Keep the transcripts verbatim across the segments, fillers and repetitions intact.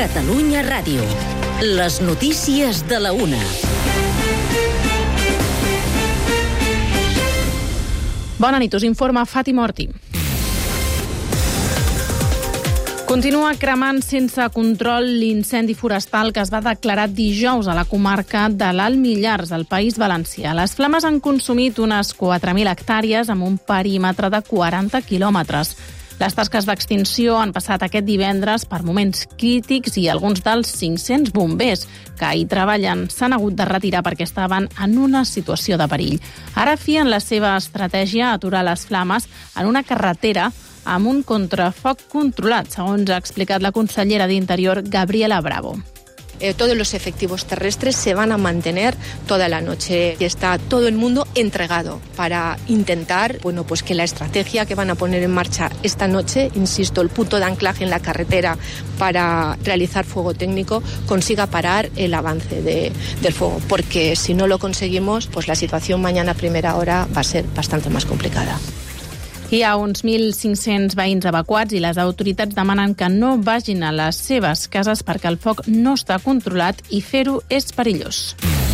Catalunya Ràdio. Les notícies de la una. Bona nit, us informa Fàtima Ortí. Continua cremant sense control l'incendi forestal que es va declarar dijous a la comarca de l'Alt Millars, al País Valencià. Les flames han consumit unes quatre mil hectàrees amb un perímetre de quaranta quilòmetres. Les tasques d'extinció han passat aquest divendres per moments crítics i alguns dels cinc-cents bombers que hi treballen s'han hagut de retirar perquè estaven en una situació de perill. Ara fien la seva estratègia a aturar les flames en una carretera amb un contrafoc controlat, segons ha explicat la consellera d'Interior, Gabriela Bravo. Eh, todos los efectivos terrestres se van a mantener toda la noche y está todo el mundo entregado para intentar, bueno, pues que la estrategia que van a poner en marcha esta noche, insisto, el punto de anclaje en la carretera para realizar fuego técnico, consiga parar el avance de, del fuego, porque si no lo conseguimos, pues la situación mañana a primera hora va a ser bastante más complicada. Hi ha uns mil cinc-cents veïns evacuats i les autoritats demanen que no vagin a les seves cases perquè el foc no està controlat i fer-ho és perillós.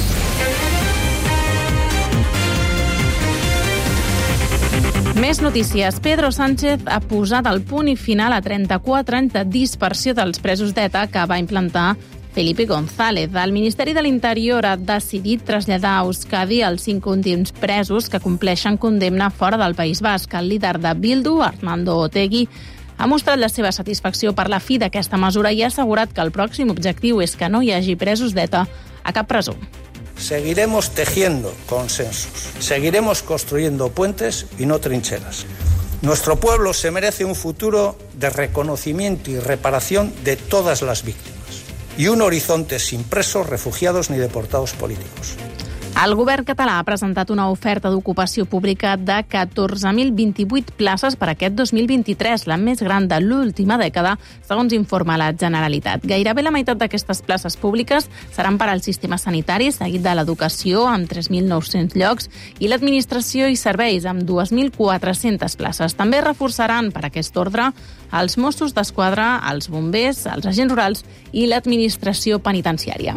Més notícies. Pedro Sánchez ha posat el punt i final a trenta-quatre anys de dispersió dels presos d'ETA que va implantar Felipe González. El Ministeri de l'Interior ha decidit traslladar a Euskadi els cinc últims presos que compleixen condemna fora del País Basc. El líder de Bildu, Arnaldo Otegi, ha mostrat la seva satisfacció per la fi d'aquesta mesura i ha assegurat que el pròxim objectiu és que no hi hagi presos d'ETA a cap presó. Seguiremos tejiendo consensos, seguiremos construyendo puentes y no trincheras. Nuestro pueblo se merece un futuro de reconocimiento y reparación de todas las víctimas y un horizonte sin presos, refugiados ni deportados políticos. El govern català ha presentat una oferta d'ocupació pública de catorze mil vint-i-vuit places per aquest dos mil vint-i-tres, la més gran de l'última dècada, segons informa la Generalitat. Gairebé la meitat d'aquestes places públiques seran per al sistema sanitari, seguit de l'educació, amb tres mil nou-cents llocs, i l'administració i serveis, amb dos mil quatre-centes places. També reforçaran, per aquest ordre, els Mossos d'Esquadra, els bombers, els agents rurals i l'administració penitenciària.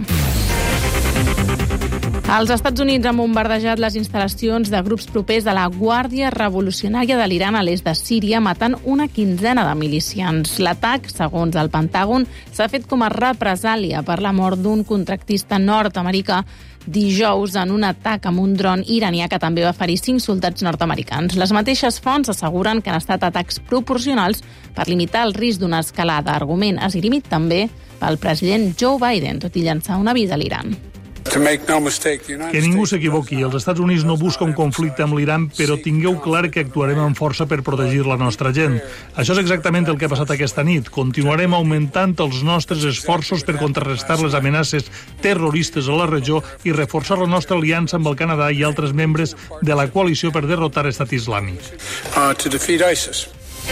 Els Estats Units han bombardejat les instal·lacions de grups propers a la Guàrdia Revolucionària de l'Iran a l'est de Síria, matant una quinzena de milicians. L'atac, segons el Pentàgon, s'ha fet com a represàlia per la mort d'un contractista nord-americà dijous en un atac amb un dron iranià que també va ferir cinc soldats nord-americans. Les mateixes fonts asseguren que han estat atacs proporcionals per limitar el risc d'una escalada, argument esgrimit també pel president Joe Biden, tot i llançar un avís a l'Iran. Que ningú s'equivoqui, els Estats Units no busca un conflicte amb l'Iran, però tingueu clar que actuarem amb força per protegir la nostra gent. Això és exactament el que ha passat aquesta nit. Continuarem augmentant els nostres esforços per contrarrestar les amenaces terroristes a la regió i reforçar la nostra aliança amb el Canadà i altres membres de la coalició per derrotar l'Estat Islàmic. Uh, to defeat ISIS.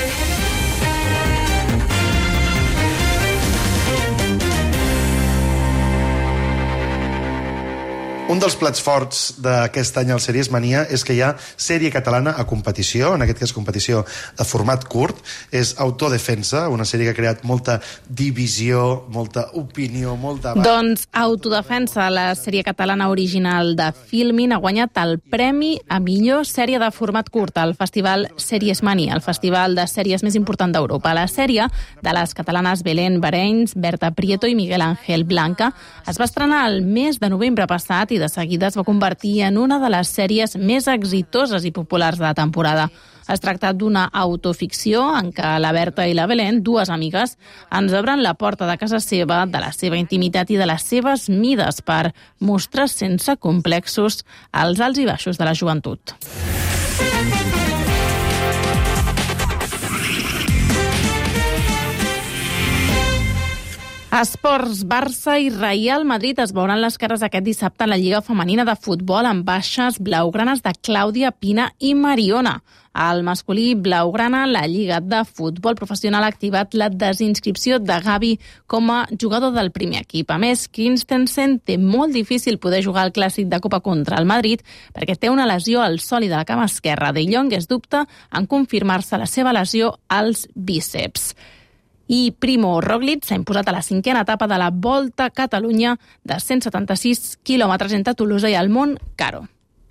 Un dels plats forts d'aquest any al Sèries Mania és que hi ha sèrie catalana a competició, en aquest cas competició de format curt. És Autodefensa, una sèrie que ha creat molta divisió, molta opinió, molt debat. Doncs Autodefensa, la sèrie catalana original de Filmin, ha guanyat el premi a millor sèrie de format curt al Festival Sèries Mania, el festival de sèries més important d'Europa. La sèrie de les catalanes Belén Barenys, Berta Prieto i Miguel Ángel Blanca es va estrenar el mes de novembre passat i de seguida es va convertir en una de les sèries més exitoses i populars de la temporada. Es tracta d'una autoficció en què la Berta i la Belén, dues amigues, ens obren la porta de casa seva, de la seva intimitat i de les seves mides per mostrar sense complexos els alts i baixos de la joventut. Esports, Barça i Real Madrid es veuran les cares aquest dissabte a la Lliga Femenina de Futbol amb baixes blaugranes de Clàudia Pina i Mariona. Al masculí blaugrana, la Lliga de Futbol Professional ha activat la desinscripció de Gavi com a jugador del primer equip. A més, Christensen té molt difícil poder jugar al clàssic de Copa contra el Madrid perquè té una lesió al sòlid de la cama esquerra. De Jong es dubta en confirmar-se la seva lesió als bíceps. I Primo Roglic s'ha imposat a la cinquena etapa de la Volta a Catalunya de cent setanta-sis quilòmetres entre Tolosa i el Mont Caro.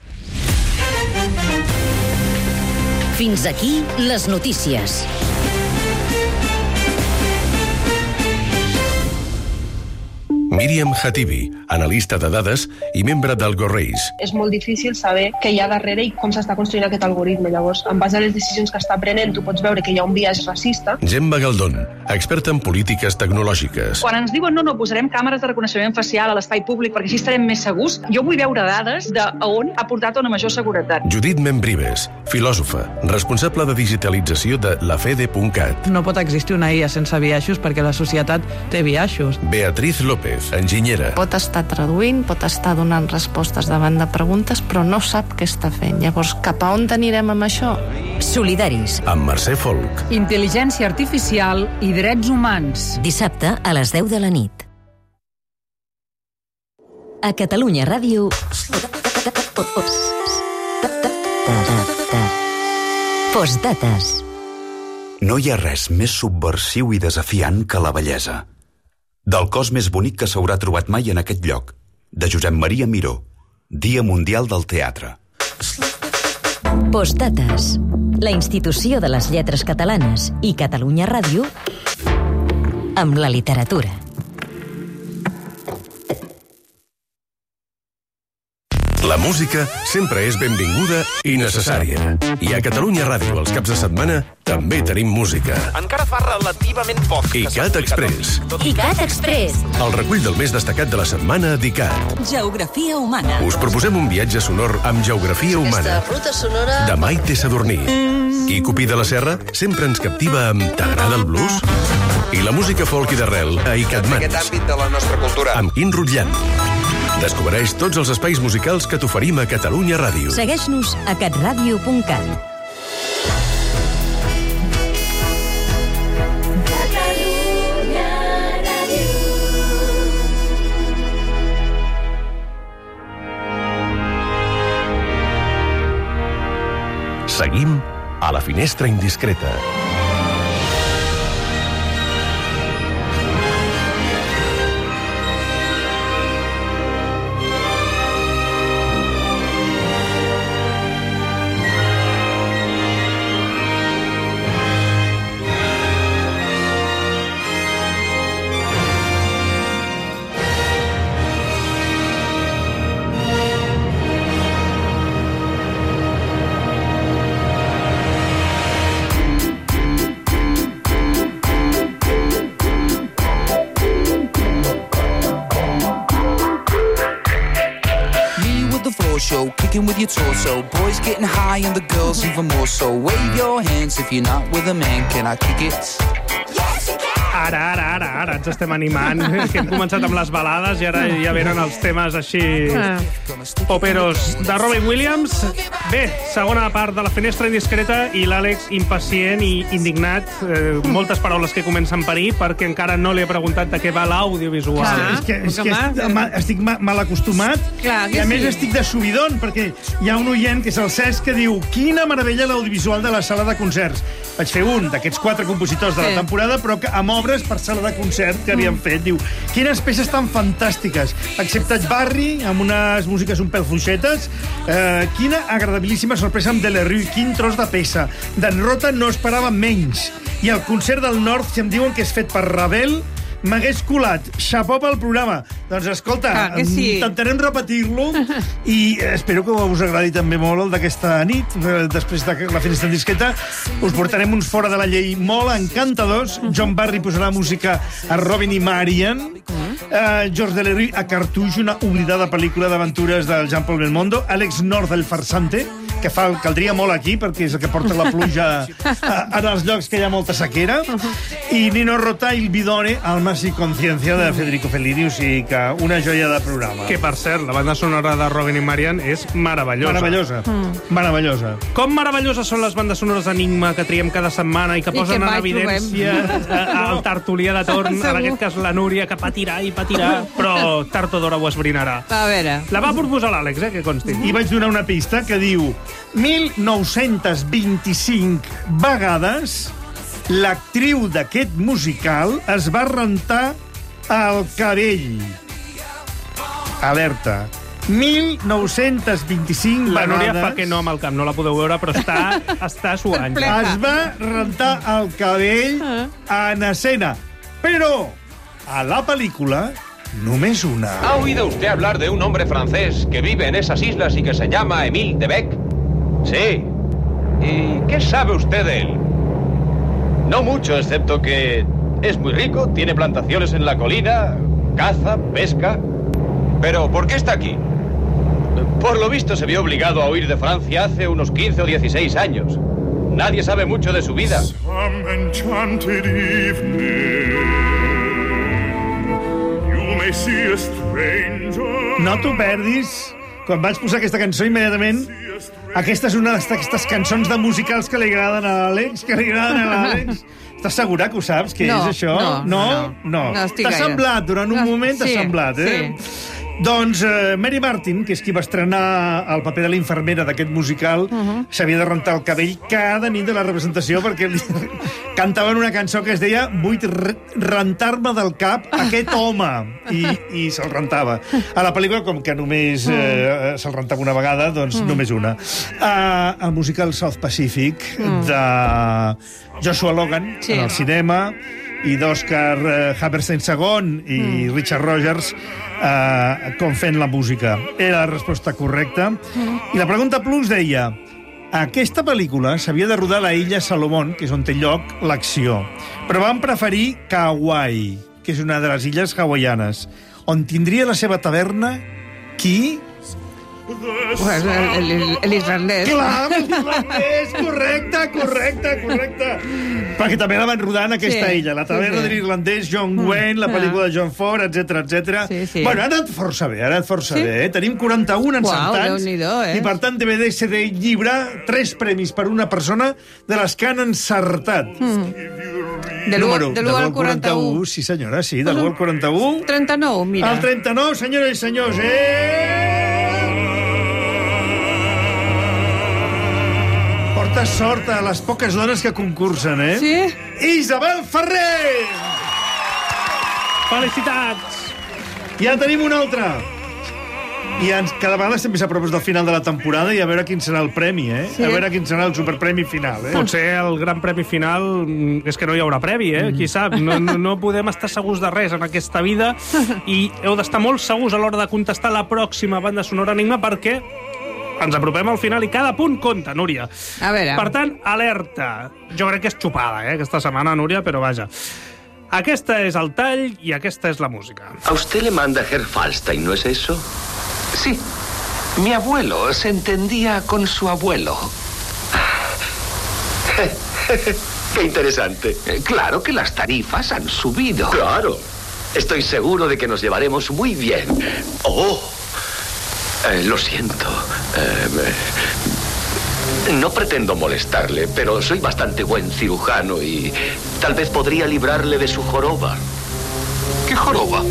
Fins aquí les notícies. Míriam Hatibi, analista de dades i membre del GoRace. És molt difícil saber què hi ha darrere i com s'està construint aquest algoritme. Llavors, en base a les decisions que està prenent, tu pots veure que hi ha un biaix racista. Gemma Galdón, experta en polítiques tecnològiques. Quan ens diuen no, no, posarem càmeres de reconeixement facial a l'espai públic perquè així estarem més segurs, jo vull veure dades de on ha portat una major seguretat. Judit Membrives, filòsofa, responsable de digitalització de lafede punt cat. No pot existir una I A sense biaixos perquè la societat té biaixos. Beatriz López, enginyera. Pot estar traduint, pot estar donant respostes davant de preguntes, però no sap què està fent. Llavors, cap a on anirem amb això? Solidaris. Amb Mercè Folk. Intel·ligència artificial i drets humans. Dissabte a les deu de la nit. A Catalunya Ràdio... Postdates. No hi ha res més subversiu i desafiant que la bellesa. Del cos més bonic que s'haurà trobat mai en aquest lloc, de Josep Maria Miró, Dia Mundial del Teatre. Postdates, la institució de les lletres catalanes i Catalunya Ràdio amb la literatura. La música sempre és benvinguda i necessària. I a Catalunya Ràdio, els caps de setmana, també tenim música. Encara fa relativament poc. ICAT Express. ICAT Express. El recull del més destacat de la setmana d'ICAT. Geografia humana. Us proposem un viatge sonor amb geografia humana. Aquesta ruta sonora... De Maite Sadurní. I Cupí de la Serra sempre ens captiva amb T'agrada el blues? I la música folk i d'arrel a ICAT Mans. Aquest àmbit de la nostra cultura. Amb Quim Rutllant. Descobreix tots els espais musicals que t'oferim a Catalunya Ràdio. Segueix-nos a catradio punt cat. Seguim a la finestra indiscreta. Kicking with your torso, boys getting high and the girls even more so. Wave your hands if you're not with a man. Can I kick it? Ara, ara, ara, ara ens estem animant, que hem començat amb les balades i ara ja venen els temes així operos de Robbie Williams. Bé, segona part de la finestra indiscreta i l'Àlex impacient i indignat. Eh, moltes paraules que comencen per ahir perquè encara no li he preguntat de què va l'audiovisual. És que, és que est, estic mal acostumat Clar, i a més sí. estic de subidon perquè hi ha un oient que és el Cesc que diu quina meravella l'audiovisual de la sala de concerts. Vaig fer un d'aquests quatre compositors de la temporada però que amb obres per sala de concert que havien fet. Diu, quines peces tan fantàstiques. Acceptat Barry, amb unes músiques un pèl fluixetes. Eh, quina agradabilíssima sorpresa amb Delerue. Quin tros de peça. D'en Rota no esperava menys. I el concert del Nord, si em diuen que és fet per Ravel, m'hagués colat. Xapó pel programa. Doncs escolta, ah, sí. intentarem repetir-lo i espero que us agradi també molt el d'aquesta nit. Després de la finestra disqueta us portarem uns fora de la llei molt encantadors. John Barry posarà música a Robin i Marian. Uh, George Delerue a Cartouche, una oblidada pel·lícula d'aventures del Jean-Paul Belmondo. Alex North, el farsante, que fa, caldria molt aquí perquè és el que porta la pluja en els llocs que hi ha molta sequera. I Nino Rota, Il Bidone, Almas i Conciencia de Federico Fellini, o sigui que una joia de programa. Que, per cert, la banda sonora de Robin i Marian és meravellosa. Meravellosa. Mm. Meravellosa. Com meravelloses són les bandes sonores d'Enigma que triem cada setmana i que I posen que en evidència el tertulià de torn, en aquest cas la Núria, que patirà i patirà, però tard o d'hora ho esbrinarà. A veure. La va proposar l'Àlex, eh, que consti. I vaig donar una pista que diu mil nou-cents vint-i-cinc vegades l'actriu d'aquest musical es va rentar el cabell. Alerta. mil nou-cents vint-i-cinc La Núria vegades... fa que no amb el camp, no la podeu veure, però està, està suant. Es va rentar el cabell en escena. Però a la pel·lícula, només una. ¿Ha oído usted hablar de un hombre francés que vive en esas islas y que se llama Émile de Bec? Sí. ¿Y qué sabe usted de él? No mucho, excepto que es muy rico, tiene plantaciones en la colina, caza, pesca. Pero, ¿por qué está aquí? Por lo visto se vio obligado a huir de Francia hace unos quince o dieciséis años. Nadie sabe mucho de su vida. No t'ho perdis. Quan vaig posar aquesta cançó, immediatament, aquesta és una d'aquestes cançons de musicals que li agraden a l'Àlex, que li agraden a l'Àlex. Estàs segura que ho saps, què no, és això? No, no. No? no. no T'ha semblat, durant un no, moment t'ha sí, semblat, eh? Sí. Doncs uh, Mary Martin, que és qui va estrenar el paper de la infermera d'aquest musical, uh -huh. s'havia de rentar el cabell cada nit de la representació perquè li... cantaven una cançó que es deia "Vull rentar-me del cap aquest home", i, i se'l rentava. A la pel·lícula, com que només eh, se'l rentava una vegada, doncs uh -huh. només una. Uh, el musical South Pacific, uh -huh. de Joshua Logan, sí. en el cinema, i d'Oscar uh, Hammerstein segon i mm. Richard Rogers uh, com fent la música. Era la resposta correcta. Mm. I la pregunta plus deia: aquesta pel·lícula s'havia de rodar a la illa Salomon, que és on té lloc l'acció, però van preferir Kauai, que és una de les illes hawaianes, on tindria la seva taverna qui? Pues l'islandès. Clar, l'islandès, correcte, correcte, correcte. Perquè també la van rodar en aquesta sí, illa. La taverna sí, sí. de l'irlandès, John Wayne, la pel·lícula de John Ford, etcètera, etcètera. Sí, sí. Bueno, ha anat força bé, ha anat força sí? bé. Eh? Tenim quaranta-un encertats. Wow, eh? I per tant, D V D, C D i llibre, tres premis per una persona de les que han encertat. Mm. De l'u al quaranta-u. Sí, senyora, sí, de l'u al quaranta-u. trenta-nou, mira. El trenta-nou, senyores i senyors. Eh! Porta sort a les poques dones que concursen, eh? Sí? Isabel Ferrer! Felicitats! Ja tenim una altra. I ens, cada vegada estem més a prop del final de la temporada i a veure quin serà el premi, eh? Sí. A veure quin serà el superpremi final, eh? Potser el gran premi final és que no hi haurà premi, eh? Qui sap? No, no, no podem estar segurs de res en aquesta vida i heu d'estar molt segurs a l'hora de contestar la pròxima banda sonora Enigma perquè ens apropem al final i cada punt compta, Núria. A veure. Per tant, alerta. Jo crec que és xupada, eh, aquesta setmana, Núria, però vaja. Aquesta és el tall i aquesta és la música. A usted le manda Herr Falstein, ¿no es eso? Sí. Mi abuelo se entendía con su abuelo. Qué interesante. Claro que las tarifas han subido. Claro. Estoy seguro de que nos llevaremos muy bien. Oh. Eh, lo siento. Eh, no pretendo molestarle, pero soy bastante buen cirujano y tal vez podría librarle de su joroba. ¿Qué joroba?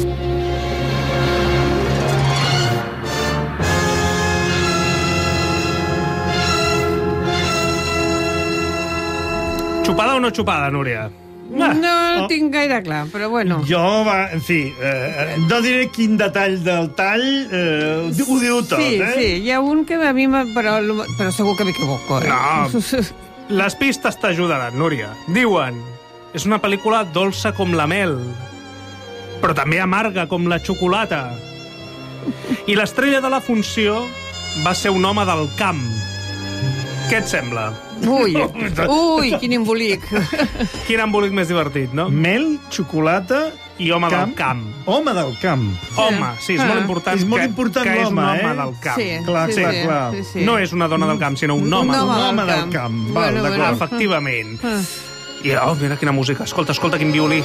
Xupada o no xupada, Núria? Ah, no oh. tinc gaire clar, però bueno. Jo, va, en fi, eh, no diré quin detall del tall, eh, ho diu tot, sí, eh? Sí, hi ha un que a mi... Però, però segur que m'equivoco, eh? No, les pistes t'ajudaran, Núria. Diuen, és una pel·lícula dolça com la mel, però també amarga com la xocolata. I l'estrella de la funció va ser un home del camp. Què et sembla? Ui, ui, quin embolic. Quin embolic més divertit, no? Mel, xocolata i home camp. del camp. Home del camp. Home, sí, és ah. molt important, és molt que, important que és un home eh? del camp. Sí, clar, sí, clar, sí, clar. Sí, sí. No és una dona del camp, sinó un home. Un home, un home del, del camp. camp. Val, bueno, bueno. Efectivament. Ah. I, oh, mira quina música. Escolta, escolta, quin violí.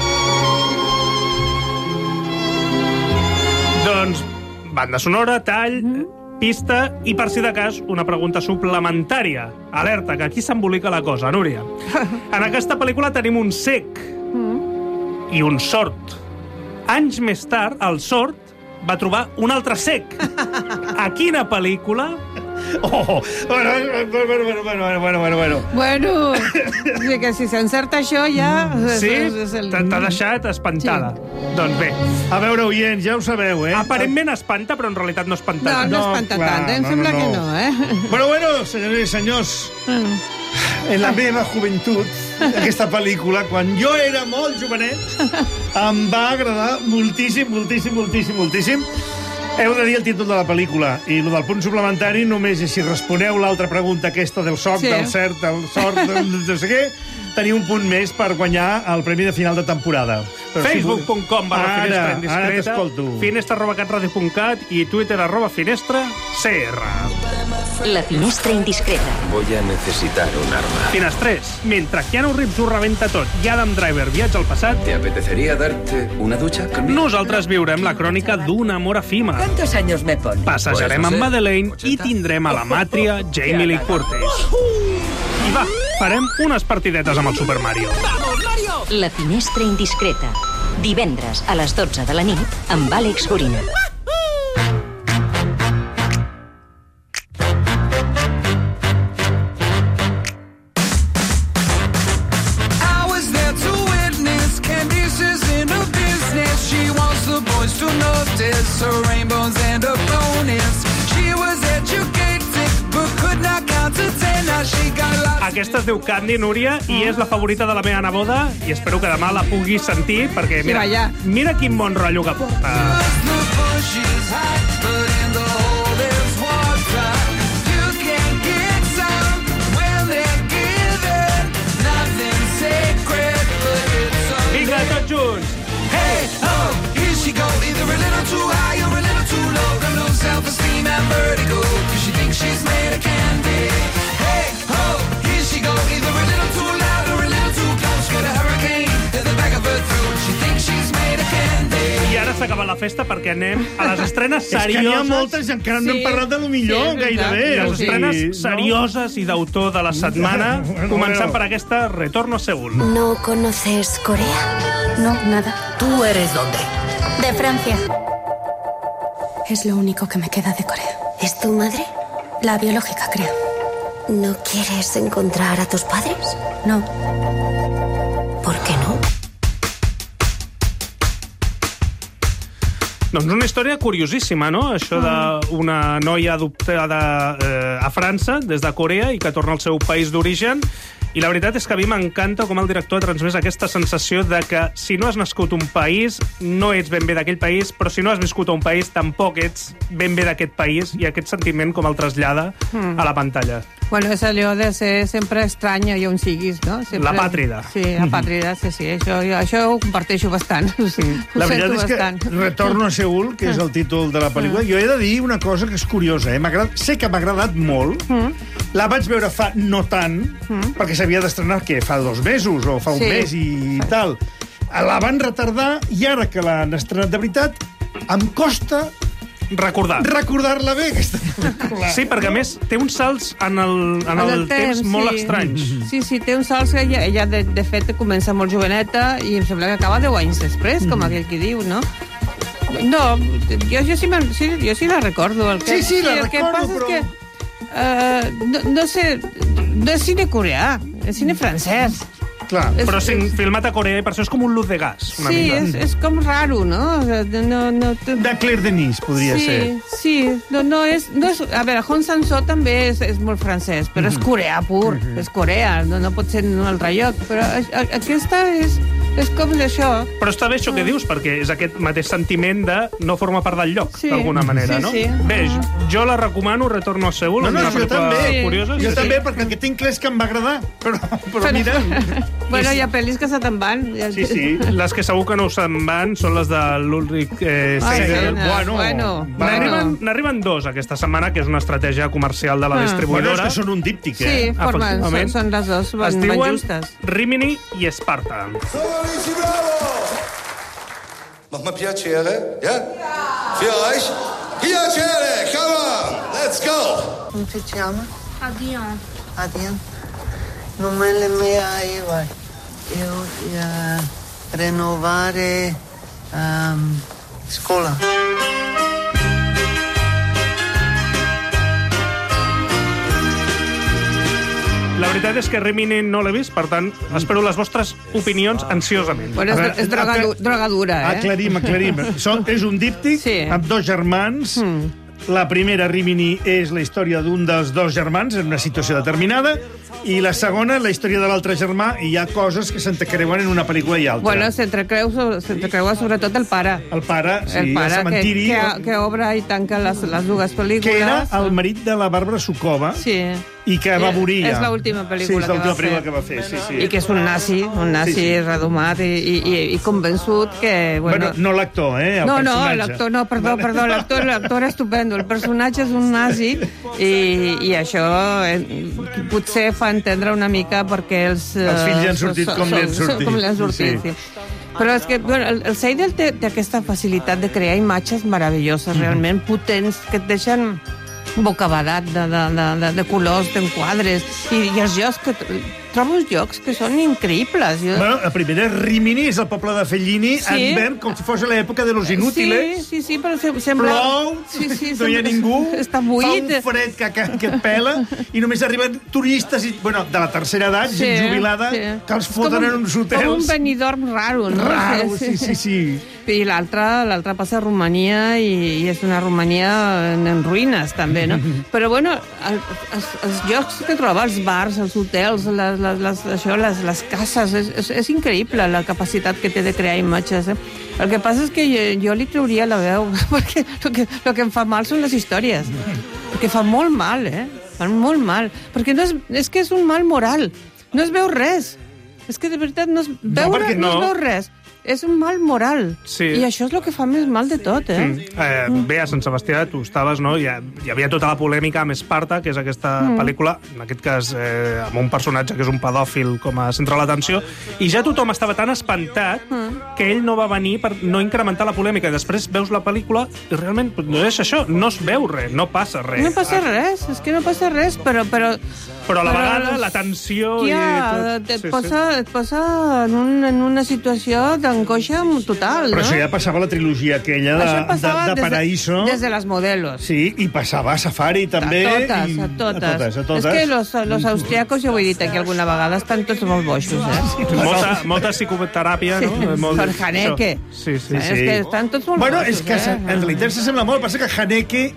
Doncs, banda sonora, tall... Mm. Pista i, per si de cas, una pregunta suplementària. Alerta, que aquí s'embolica la cosa, Núria. En aquesta pel·lícula tenim un cec mm. i un sord. Anys més tard, el sord va trobar un altre cec. A quina pel·lícula Oh, bueno, bueno, bueno, bueno, bueno, bueno, bueno. Bueno, sí que si s'encerta això ja... Sí? és- és el- T'ha deixat espantada. Doncs bé. A veure, oients, ja ho sabeu, eh? Aparentment espanta, però en realitat no espanta. No, no espanta tant, em sembla que no, eh? Bueno, bueno, senyores i senyors, en la meva joventut, aquesta pel·lícula, quan jo era molt jovenet, em va agradar moltíssim, moltíssim, moltíssim, moltíssim. Heu de dir el títol de la pel·lícula, i el del punt suplementari només és si responeu l'altra pregunta aquesta del soc, Sí. del cert, del sort, del no sé què, teniu un punt més per guanyar el premi de final de temporada. Però si Facebook punt com barra Ara, finestra ara indiscreta, t'escolto. finestra arroba catradio punt cat i Twitter arroba finestra C R. La finestra indiscreta. Voy a necesitar un arma. Finestrers, mentre Keanu Reeves ho rebenta tot i Adam Driver viatja al passat, ¿Te apetecería darte una ducha conmigo? nosaltres viurem la crònica d'un amor efímer. ¿Cuántos años me pone? Passejarem Pues no sé. amb Madeleine i tindrem a la màtria Jamie Lee Curtis. I va, farem unes partidetes amb el Super Mario. La finestra indiscreta. Divendres a les dotze de la nit amb Àlex Gorina. I was there to witness Candice's in her business. She wants the boys to notice her rainbows and her bonus. She was educated but could not count to ten. Now she got lots. Aquesta es diu Candy, Núria, i és la favorita de la meva neboda, i espero que demà la pugui sentir, perquè Sí, mira, vaja. mira quin bon rotllo que porta. The bush is hot, but in the hole there's water. You can get some when they're given. Nothing sacred, but it's a Vinga, tots junts! Hey, oh, here she go. Either a little too high or a little too low. Got no self-esteem and vertigo, cause she thinks she's made of candy. Hey, oh, here she go. Either a little too loud or a little too close. Got a hurricane in the back of her throat. She thinks she's made of candy. I ara s'ha acabat la festa perquè anem a les estrenes És que n'hi ha serioses. moltes i encara no hem Sí. parlat de lo millor, Sí, és gairebé. veritat. Les Sí, estrenes no? serioses i d'autor de la setmana, Bueno, començant bueno. per aquesta Retorno a Seúl. ¿No conoces Corea? No, nada. ¿Tú eres dónde? De Francia. Es lo único que me queda de Corea. ¿Es tu madre? La biológica, creo. ¿No quieres encontrar a tus padres? No. ¿Por qué no? Doncs una història curiosíssima, no? Això d'una noia adoptada eh, a França, des de Corea, i que torna al seu país d'origen. I la veritat és que a mi m'encanta com el director ha transmès aquesta sensació de que si no has nascut un país, no ets ben bé d'aquell país, però si no has viscut a un país, tampoc ets ben bé d'aquest país, i aquest sentiment com el trasllada Mm. a la pantalla. Bueno, és allò de ser sempre estrany allà on siguis, no? Sempre... La pàtrida. Sí, la pàtrida, sí, sí. Això, jo, això ho comparteixo bastant. Sí. La veritat és que Retorno a Seúl, que és el títol de la pel·lícula, jo he de dir una cosa que és curiosa. Eh? Sé que m'ha agradat molt. La vaig veure fa no tant, perquè s'havia d'estrenar, què, fa dos mesos o fa un Sí. mes i tal. La van retardar i ara que l'han estrenat de veritat, em costa Recordar. recordar-la bé, aquesta pel·lícula. Sí, perquè a més té uns salts en el, en el, temps, molt sí. estranys. Sí, sí, té uns salts que ella, ella de, de fet comença molt joveneta i em sembla que acaba deu anys després, com aquell qui diu, no? No, jo, jo, sí, me'n- sí, jo sí la recordo. El que, Sí, sí, la el que recordo, passa però- és que uh, no, no sé, no és cine coreà, és cine francès. Clar. És- Però sí, és- filmat a Corea, i per això és com un luz de gas, una Sí, mica. és, és com raro, no? no, no De Claire Denis, podria sí, ser. Sí, no, no és, no és... A veure, Hong Sang-soo també és, és molt francès, però és coreà pur, és Corea, no, no pot ser en un altre lloc. Però a, a, aquesta és, és com d'això. Però està bé això que dius, perquè és aquest mateix sentiment de no formar part del lloc, Sí. d'alguna manera, Sí, no? sí. Bé, jo la recomano, Retorno a Seúl, No, no, una jo pel·lícula també. curiosa. Jo sí, també, sí. perquè el que tinc clar és que em va agradar. Però, però, Però- mira... Bueno, hi ha pel·lis que se te'n van. Sí, sí. Les que segur que no se'n van són les de l'Ulrich eh, Ah, Seidel. sí, bueno, bueno, N'arriben n'arriben dos aquesta setmana, que és una estratègia comercial de la Ah. distribuïdora. Bueno, és que són un díptic, Sí, eh? formen, són, Efectivament. són les dues, Es van, van diuen justes. Rimini i Esparta. Nochmal piacere, ja? Für euch? Piacere, come on, let's go! Come ti chiama? Adrian. Adrian? Non me le mia Eva. Io eh, rinnovare ehm, scuola. La veritat és que Rimini no l'he vist, per tant, espero les vostres opinions ansiosament. Bueno, és, és droga, droga dura, eh? Aclarim, aclarim. Són, és un díptic sí. amb dos germans. Mm. La primera, Rimini, és la història d'un dels dos germans en una situació determinada, i la segona, la història de l'altre germà, i hi ha coses que s'entrecreuen en una pel·lícula i altra. Bueno, s'entrecreua sobretot el pare. El pare, sí, el pare el cementiri. Que, que, que obre i tanca les, les dues pel·lícules. Que era el marit de la Bàrbara Sukova. Sí. I que va morir ja. És l'última pel·lícula, sí, que, va pel·lícula que va fer. Sí, sí. I que és un nazi, un nazi sí, sí. redomat i, i, i convençut que... Bueno, bueno no l'actor, eh? El no, personatge. no, l'actor, no, perdó, perdó, l'actor, l'actor és estupendo. El personatge és un nazi i, i això eh, potser fa entendre una mica perquè els... Els fills ja han sortit com li han sortit. Com li han sortit, sí. sí. Però és que bueno, el, el Seidel té, té aquesta facilitat de crear imatges meravelloses, mm-hmm. realment potents, que et deixen bocabadat de, de, de, de colors, d'enquadres, i, i els jocs que... Trobo uns jocs que són increïbles. Jo... Bueno, la primera, Rimini, és el poble de Fellini, sí. en verd, com si fos a l'època de los inútiles. Sí, sí, sí, però sembla... Plou, sí, sí, no hi ha ningú, està buit. Fa un fred que, que, que et pela, i només arriben turistes, i, bueno, de la tercera edat, sí, gent jubilada, sí. que els foten en uns hotels. Com un Benidorm raro, no? Raro, sí, sí, sí. I l'altra l'altra passa a Romania, i, i és una Romania en, en ruïnes, també, no? Però, bueno, el, els, els llocs que troba, els bars, els hotels, les, les, les, això, les, les cases, és, és, és increïble la capacitat que té de crear imatges, eh? El que passa és que jo, jo li trauria la veu, perquè el que, el que em fa mal són les històries. Perquè fa molt mal, eh? Fan molt mal. Perquè no és, és que és un mal moral. No es veu res. És que de veritat no es, veure, no, no es veu res. És un mal moral. Sí. I això és el que fa més mal de tot, eh? Mm. eh mm. Bé, a Sant Sebastià tu estaves, no? Hi, ha, hi havia tota la polèmica amb Esparta, que és aquesta mm. pel·lícula, en aquest cas eh, amb un personatge que és un pedòfil com a centre de l'atenció, i ja tothom estava tan espantat mm. que ell no va venir per no incrementar la polèmica. Després veus la pel·lícula i realment no és això, no es veu res, no passa res. No passa res, és que no passa res, però... Però, però a la però, vegada la tensió... Ja, i tot... et, sí, posa, sí. et posa en, un, en una situació d'angoixa total, però no? això ja passava a la trilogia aquella de, de, de Paraíso. Des de, des de les modelos. Sí, i passava a Safari també. A totes, i... a totes. A totes, a totes. És que los, los austriacos, jo ho he dit aquí alguna vegada, estan tots molt boixos, eh? Sí, molta, molta psicoteràpia, no? Sí, molt... per Haneke. Sí, sí, sí. És que estan tots molt bueno, boixos, és que eh? en realitat s'assembla molt, passa que Haneke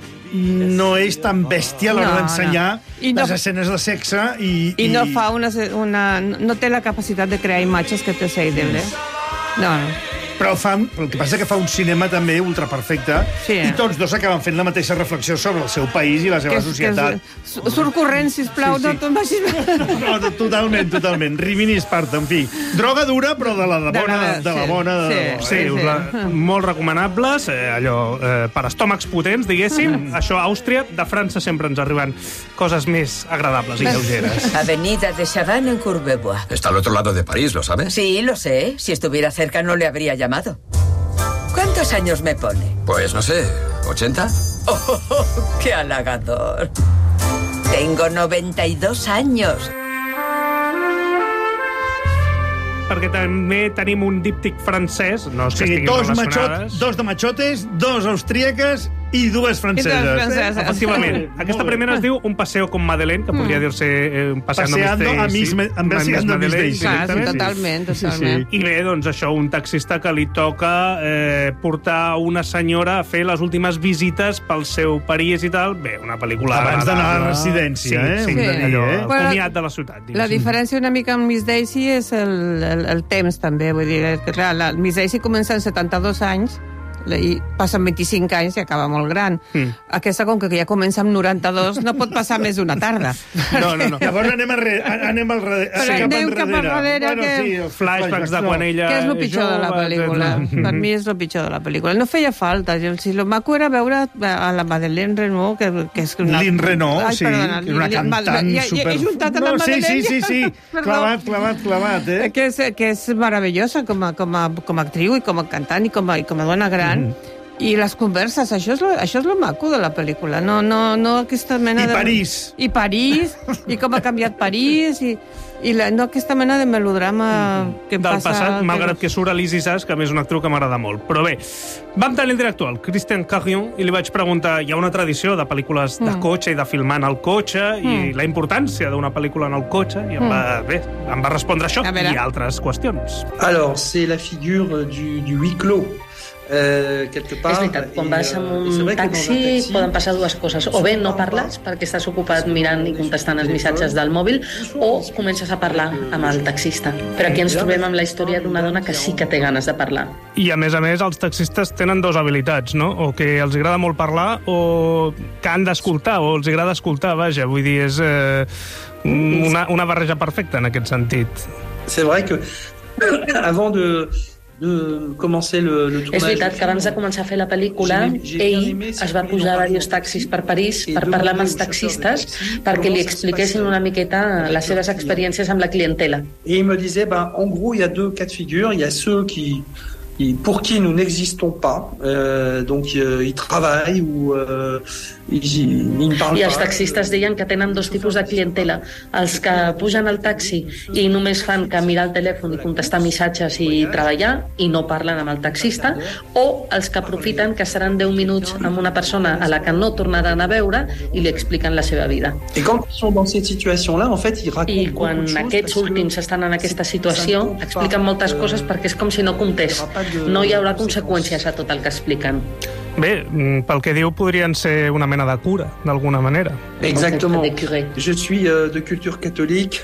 no és tan bèstia a l'hora no, d'ensenyar no. les escenes de sexe i... I, i no fa una, una... No té la capacitat de crear imatges que té Seidel, eh? No, no. Però fa, el que passa que fa un cinema també ultraperfecte, sí. i tots dos acaben fent la mateixa reflexió sobre el seu país i la seva que, societat. Que surt corrent, sisplau, sí, sí. no te'n vagis... No, no, totalment, totalment. Rimini i Esparta, en fi. Droga dura, però de la de bona. De la, de la, sí. bona de, sí, sí, sí, sí. La, molt recomanables, eh, allò, eh, per estómacs potents, diguéssim. Mm. Això a Àustria, de França sempre ens arriben coses més agradables i lleugeres. Avenida de Chavannes en Courbevoie. Está al otro lado de París, ¿lo sabes? Sí, lo sé. Si estuviera cerca no le habría llamado. ¿Cuántos años me pone? Pues no sé, ¿ochenta? Oh, ¡qué halagador! Tengo noventa y dos años. Perquè també tenim un díptic francès, no és que sí, estiguin dos relacionades. Machot, dos de machotes, dos austríaques i dues franceses. I dues franceses. Efectivament. Aquesta primera es diu Un paseo con Madeleine, que podria dir-se eh, un paseando, paseando a Miss Daisy. A Paseando a Miss Daisy. Ah, sí, totalment, totalment. Sí, sí. I bé, doncs això, un taxista que li toca eh, portar una senyora a fer les últimes visites pel seu París i tal. Bé, una pel·lícula... Abans d'anar a la residència, sí, eh? Sí, sí. allò, eh? el comiat de la ciutat. Digues. La diferència una mica amb Miss Daisy és el, el, el temps, també. Vull dir, que, clar, la Miss Daisy comença en setanta-dos anys, i passen vint-i-cinc anys i acaba molt gran. Mm. Aquesta, com que ja comença amb noranta-dos, no pot passar més una tarda. No, no, no. Llavors anem, a re, anem al re, sí. cap anem cap enrere. Bueno, que... sí, els flashbacks de quan ella... Que és el pitjor jove, de la pel·lícula. etcètera. Per mi és el pitjor de la pel·lícula. No feia falta. Si lo maco era veure a la Madeleine Renaud, que, que és una... Lynn Renaud, Ai, sí, perdona, que era una cantant ja, super... He juntat amb no, la Madeleine. Sí, sí, sí, sí. clavat, clavat, clavat, eh? Que és, que és meravellosa com a, com, a, com a actriu i com a cantant i com a, i com a dona gran. Mm. I les converses, això és, lo, això és lo maco de la pel·lícula, no, no, no aquesta mena I de... París. I París, i com ha canviat París, i, i la, no aquesta mena de melodrama que em del passa... passat, que... malgrat que surt Alice Isaac, que a més és un actor que m'agrada molt. Però bé, vam tenir el director, el Christian Carion, i li vaig preguntar, hi ha una tradició de pel·lícules de Mm. cotxe i de filmar en el cotxe, i Mm. la importància d'una pel·lícula en el cotxe, i em va, bé, em va respondre això i altres qüestions. Alors, c'est la figure du, du huis clos. Euh, quelque part, És veritat, quan vas amb et, euh, un taxi, taxi poden passar dues coses. O bé no parles perquè estàs ocupat mirant i contestant els missatges del mòbil, o comences a parlar amb el taxista. Però aquí ens trobem amb la història d'una dona que sí que té ganes de parlar. I a més a més, els taxistes tenen dues habilitats, no? O que els agrada molt parlar o que han d'escoltar, o els agrada escoltar, vaja. Vull dir, és eh, una, una barreja perfecta en aquest sentit. C'est vrai que avant de de commencer le, le tournage... És veritat que abans de començar a fer la pel·lícula, ell es va pujar a diversos taxis per París per parlar amb els taxistes perquè li expliquessin una miqueta les seves experiències amb la clientela. Et il me disait, ben, en gros, il y a deux cas de figure. Il y a ceux qui, qui pour qui nous n'existons pas. Euh, donc, euh, ils travaillent ou euh, ils, ils ne parlent I els pas. taxistes deien que tenen dos tipus de clientela. Els que pugen al taxi i només fan que mirar el telèfon i contestar missatges i treballar i no parlen amb el taxista, o els que aprofiten que seran deu minuts amb una persona a la que no tornaran a veure i li expliquen la seva vida. Et quand ils sont dans cette situation-là, en fait, ils racontent I quan aquests últims estan en aquesta situació, expliquen moltes coses perquè és com si no comptés. No hi haurà conseqüències a tot el que expliquen. Bé, pel que diu, podrien ser una mena de cura, d'alguna manera. Exactement. Je suis euh, de culture catholique.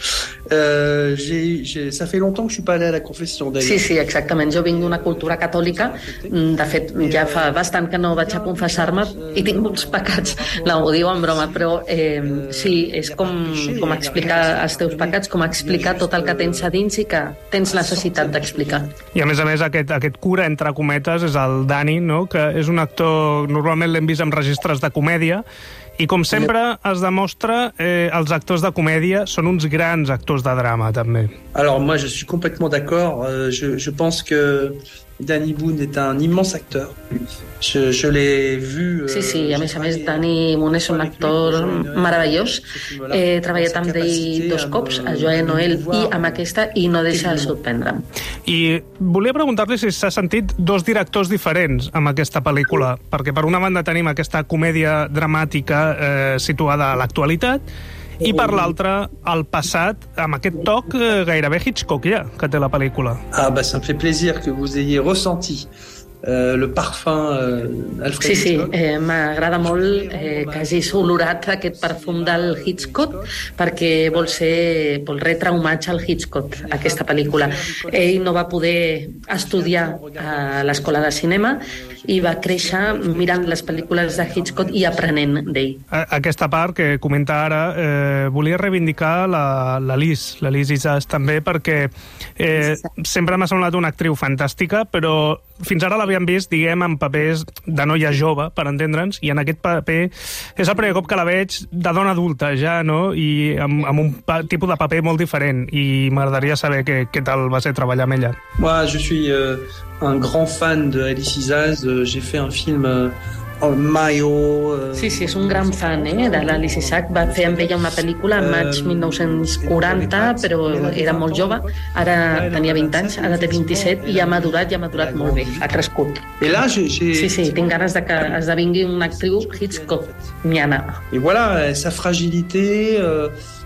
euh, j'ai, j'ai, ça fait longtemps que je suis pas allé à la confession, d'ailleurs. Sí, sí, exactament. Jo vinc d'una cultura catòlica. De fet, ja fa bastant que no vaig a confessar-me i tinc molts pecats. No, ho diu en broma, però eh, sí, és com, com explicar els teus pecats, com explicar tot el que tens a dins i que tens necessitat d'explicar. I a més a més, aquest, aquest cura, entre cometes, és el Dani, no? Que és un actor, normalment l'hem vist en registres de comèdia, i com sempre es demostra, eh, els actors de comèdia són uns grans actors de drama, també. Alors moi, je suis complètement d'accord. Euh, je, je pense que Danny Boone est un immense acteur. Je, je l'ai vu... Sí, sí, a més a més, Danny Boone és un actor meravellós. He treballat amb ell dos cops, a Joie Noel i amb aquesta, i no deixa de sorprendre'm. I volia preguntar-li si s'ha sentit dos directors diferents amb aquesta pel·lícula, perquè per una banda tenim aquesta comèdia dramàtica eh, situada a l'actualitat, i per l'altra, el passat, amb aquest toc eh, gairebé Hitchcockià que té la pel·lícula. Ah, bah, ça me fait plaisir que vous ayez ressenti euh, le parfum euh, Alfred Sí, sí, Hitchcock. eh, m'agrada molt eh, que hagis olorat aquest perfum del Hitchcock perquè vol ser, vol retre homatge al Hitchcock, aquesta pel·lícula. Ell no va poder estudiar a l'escola de cinema i va créixer mirant les pel·lícules de Hitchcock i aprenent d'ell. Aquesta part que comenta ara, eh, volia reivindicar la, la Liz, la Liz Isaac també, perquè eh, sempre m'ha semblat una actriu fantàstica, però fins ara l'havíem vist, diguem, en papers de noia jove, per entendre'ns, i en aquest paper és el primer cop que la veig de dona adulta ja, no? I amb, amb un pa, tipus de paper molt diferent, i m'agradaria saber què, què tal va ser treballar amb ella. Moi, je suis euh, un grand fan de Alice Isaac. Euh, j'ai fait un film euh, en Mayo. Euh... Sí, sí, és un gran fan eh, de l'Alice Isaac. Va fer amb ella una pel·lícula en maig mil nou-cents quaranta, però era molt jove. Ara tenia vint anys, ara té vint-i-set, i ha madurat, i ha madurat molt bé. Ha crescut. Et là, j'ai... Sí, sí, tinc ganes de que esdevingui una actriu Hitchcockiana. Et voilà, sa fragilité... Euh...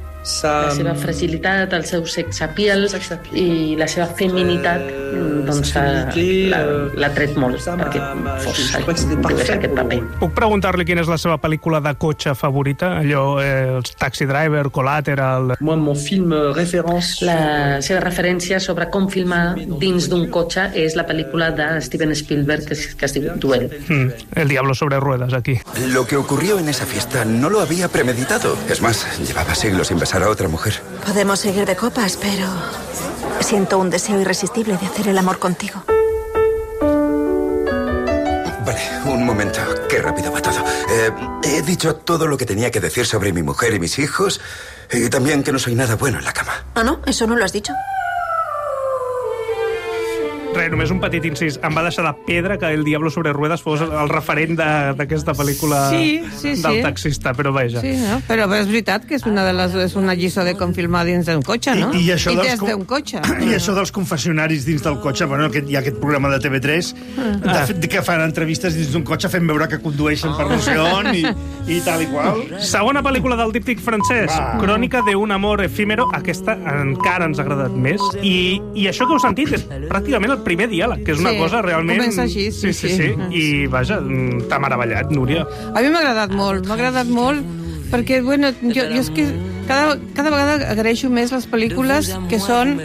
La seva fragilitat, el seu sex appeal i la seva feminitat doncs l'ha tret molt perquè fos aquest paper. Puc preguntar-li quina és la seva pel·lícula de cotxe favorita? Allò, eh, els Taxi Driver, Collateral... Moi, mon film référence... La seva referència sobre com filmar dins d'un cotxe és la pel·lícula de Steven Spielberg que es, que es diu Duel. Mm, el diablo sobre ruedas, aquí. Lo que ocurrió en esa fiesta no lo había premeditado. Es más, llevaba siglos sin besar a otra mujer. Podemos seguir de copas, pero siento un deseo irresistible de hacer el amor contigo. Vale, un momento. Qué rápido va todo. Eh, he dicho todo lo que tenía que decir sobre mi mujer y mis hijos, y también que no soy nada bueno en la cama. ¿Ah, no? ¿Eso no lo has dicho? Res, només un petit incís. Em va deixar de pedra que El Diablo sobre ruedas fos el referent d'aquesta pel·lícula sí, sí, sí. del taxista, però vaja. Sí, no? però, però és veritat que és una, de les, és una lliçó de com filmar dins d'un cotxe, no? I, i, això I dels des com... d'un cotxe. I això dels confessionaris dins del cotxe, bueno, aquest, hi ha aquest programa de T V tres ah. de, que fan entrevistes dins d'un cotxe fent veure que condueixen per no sé on i, i tal i qual. Segona pel·lícula del díptic francès, Va. Crònica de un amor efímero. Aquesta encara ens ha agradat més. I, i això que heu sentit és pràcticament el primer diàleg, que és una Sí, cosa realment... comença així, sí, sí, sí, sí. sí. I, vaja, t'ha meravellat, Núria. A mi m'ha agradat molt, m'ha agradat molt perquè, bueno, jo, jo és que cada, cada vegada agraeixo més les pel·lícules que són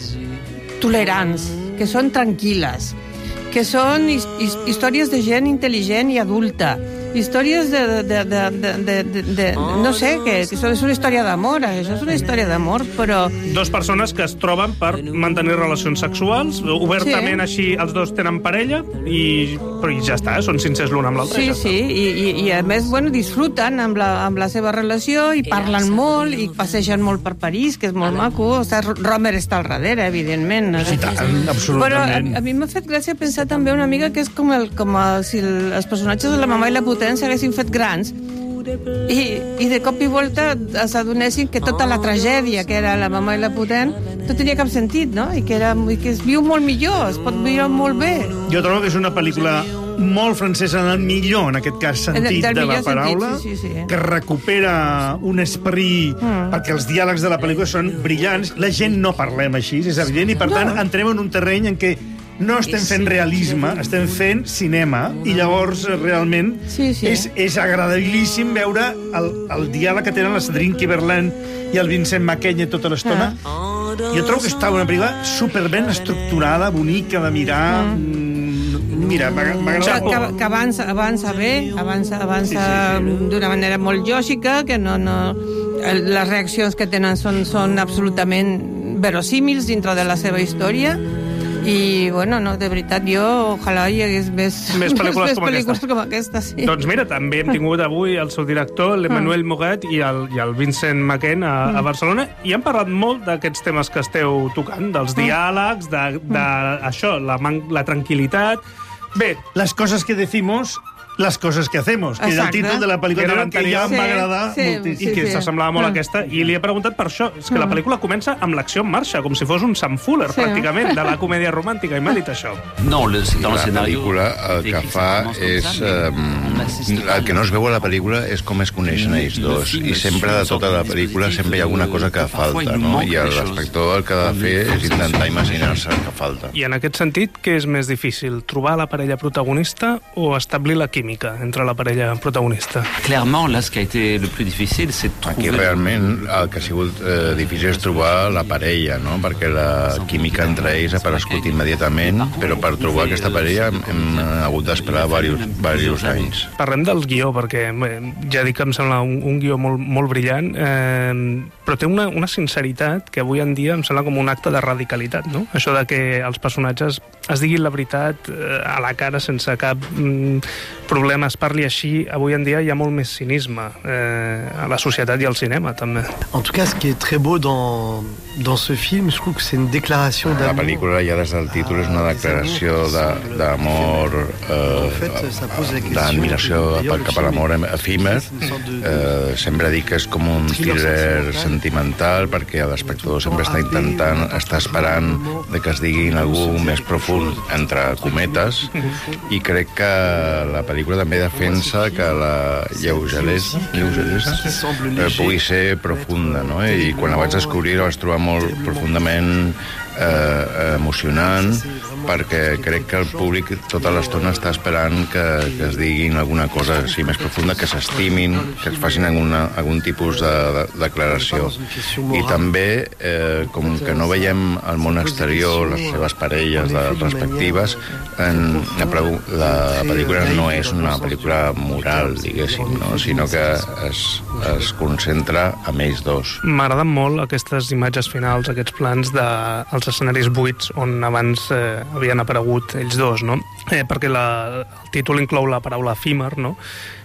tolerants, que són tranquil·les, que són his, his, històries de gent intel·ligent i adulta, històries de... de, de, de, de, de, de no sé, que, que és una història d'amor, això és una història d'amor, però... Dos persones que es troben per mantenir relacions sexuals, obertament sí. Així els dos tenen parella, i, però i ja està, són sincers l'un amb l'altre. Sí, ja sí, i, i, i a més, bueno, disfruten amb la, amb la seva relació i parlen molt i passegen molt per París, que és molt maco. O sigui, Romer està al darrere, evidentment. Sí, tant, absolutament. Però a, a mi m'ha fet gràcia pensar també una mica que és com, el, com el, si el, els personatges de la mamà i la puta s'haguessin fet grans i, i de cop i volta s'adonessin que tota la tragèdia que era la mamà i la potent no tenia cap sentit, no? I que, era, i que es viu molt millor, es pot viure molt bé. Jo trobo que és una pel·lícula molt francesa en el millor, en aquest cas, sentit de la paraula, sentit, sí, sí, sí. que recupera un esperit, mm. perquè els diàlegs de la pel·lícula són brillants. La gent no parlem així, és evident, i per no. tant entrem en un terreny en què no estem fent realisme, estem fent cinema, i llavors realment sí, sí. És, és agradabilíssim veure el, el diàleg que tenen la Cédric Kiberlin i el Vincent Macaigne tota l'estona. Ah. Jo trobo que està una pel·lícula superben estructurada, bonica de mirar... Mm. Mira, m'agrada que, que, que avança, avança bé, avança, avança sí, sí, sí. d'una manera molt lògica, que no, no, les reaccions que tenen són, són absolutament verosímils dintre de la seva història. I, bueno, no, de veritat, jo ojalà hi hagués més, més pel·lícules, més com, pel·lícules aquesta. com aquesta. Sí. Doncs mira, també hem tingut avui el seu director, l'Emmanuel Moguet, i el, i el Vincent Macaigne a, a Barcelona, i han parlat molt d'aquests temes que esteu tocant, dels diàlegs, de, de això, la, man, la tranquil·litat. Bé, les coses que decimos, les coses que hacemos, que era el títol de la pel·lícula que, que ja em va agradar sí, moltíssim. I que sí. s'assemblava molt a aquesta, i li he preguntat per això. És que la pel·lícula comença amb l'acció en marxa, com si fos un Sam Fuller, sí. pràcticament, de la comèdia romàntica, i m'ha dit això. No, la pel·lícula el que fa és... Eh, el que no es veu a la pel·lícula és com es coneixen ells dos, i sempre de tota la pel·lícula sempre hi ha alguna cosa que falta, no? I l'espectador el que ha de fer és intentar imaginar-se el que falta. I en aquest sentit, què és més difícil? Trobar la parella protagonista o establir la química entre la parella protagonista? Clairement, là, ce qui a été le plus difficile, c'est de trouver... Aquí realment el que ha sigut eh, difícil és trobar la parella, no? Perquè la química entre ells ha aparegut immediatament, però per trobar aquesta parella hem, hem hagut d'esperar diversos, diversos anys. Parlem del guió, perquè bé, ja dic que em sembla un, un guió molt, molt brillant, eh, però té una, una sinceritat que avui en dia em sembla com un acte de radicalitat, no? Això de que els personatges es diguin la veritat eh, a la cara sense cap mm, problema, es parli així. Avui en dia hi ha molt més cinisme eh, a la societat i al cinema, també. En tout cas, ce qui est très beau dans, dans ce film, je trouve que c'est une déclaration d'amour. La pel·lícula, ja des del títol, és una declaració d'amor, eh, d'admiració cap a l'amor efímer. Eh, sempre dic que és com un thriller sentimental, perquè l'espectador sempre està intentant, està esperant de que es diguin algú més profund, entre cometes, i crec que la pel·lícula també defensa que la lleugeresa, lleugeresa eh, pugui ser profunda, no? I quan la vaig descobrir la vaig trobar molt profundament eh, emocionant, perquè crec que el públic tota l'estona està esperant que, que es diguin alguna cosa així més profunda, que s'estimin, que es facin alguna, algun tipus de, de declaració. I també, eh, com que no veiem el món exterior, les seves parelles de, respectives, en, la, la pel·lícula no és una pel·lícula moral, diguéssim, no? Sinó que es, es concentra en ells dos. M'agraden molt aquestes imatges finals, aquests plans dels de, escenaris buits on abans eh, havien aparegut ells dos, no? Eh, perquè la, el títol inclou la paraula efímer, no?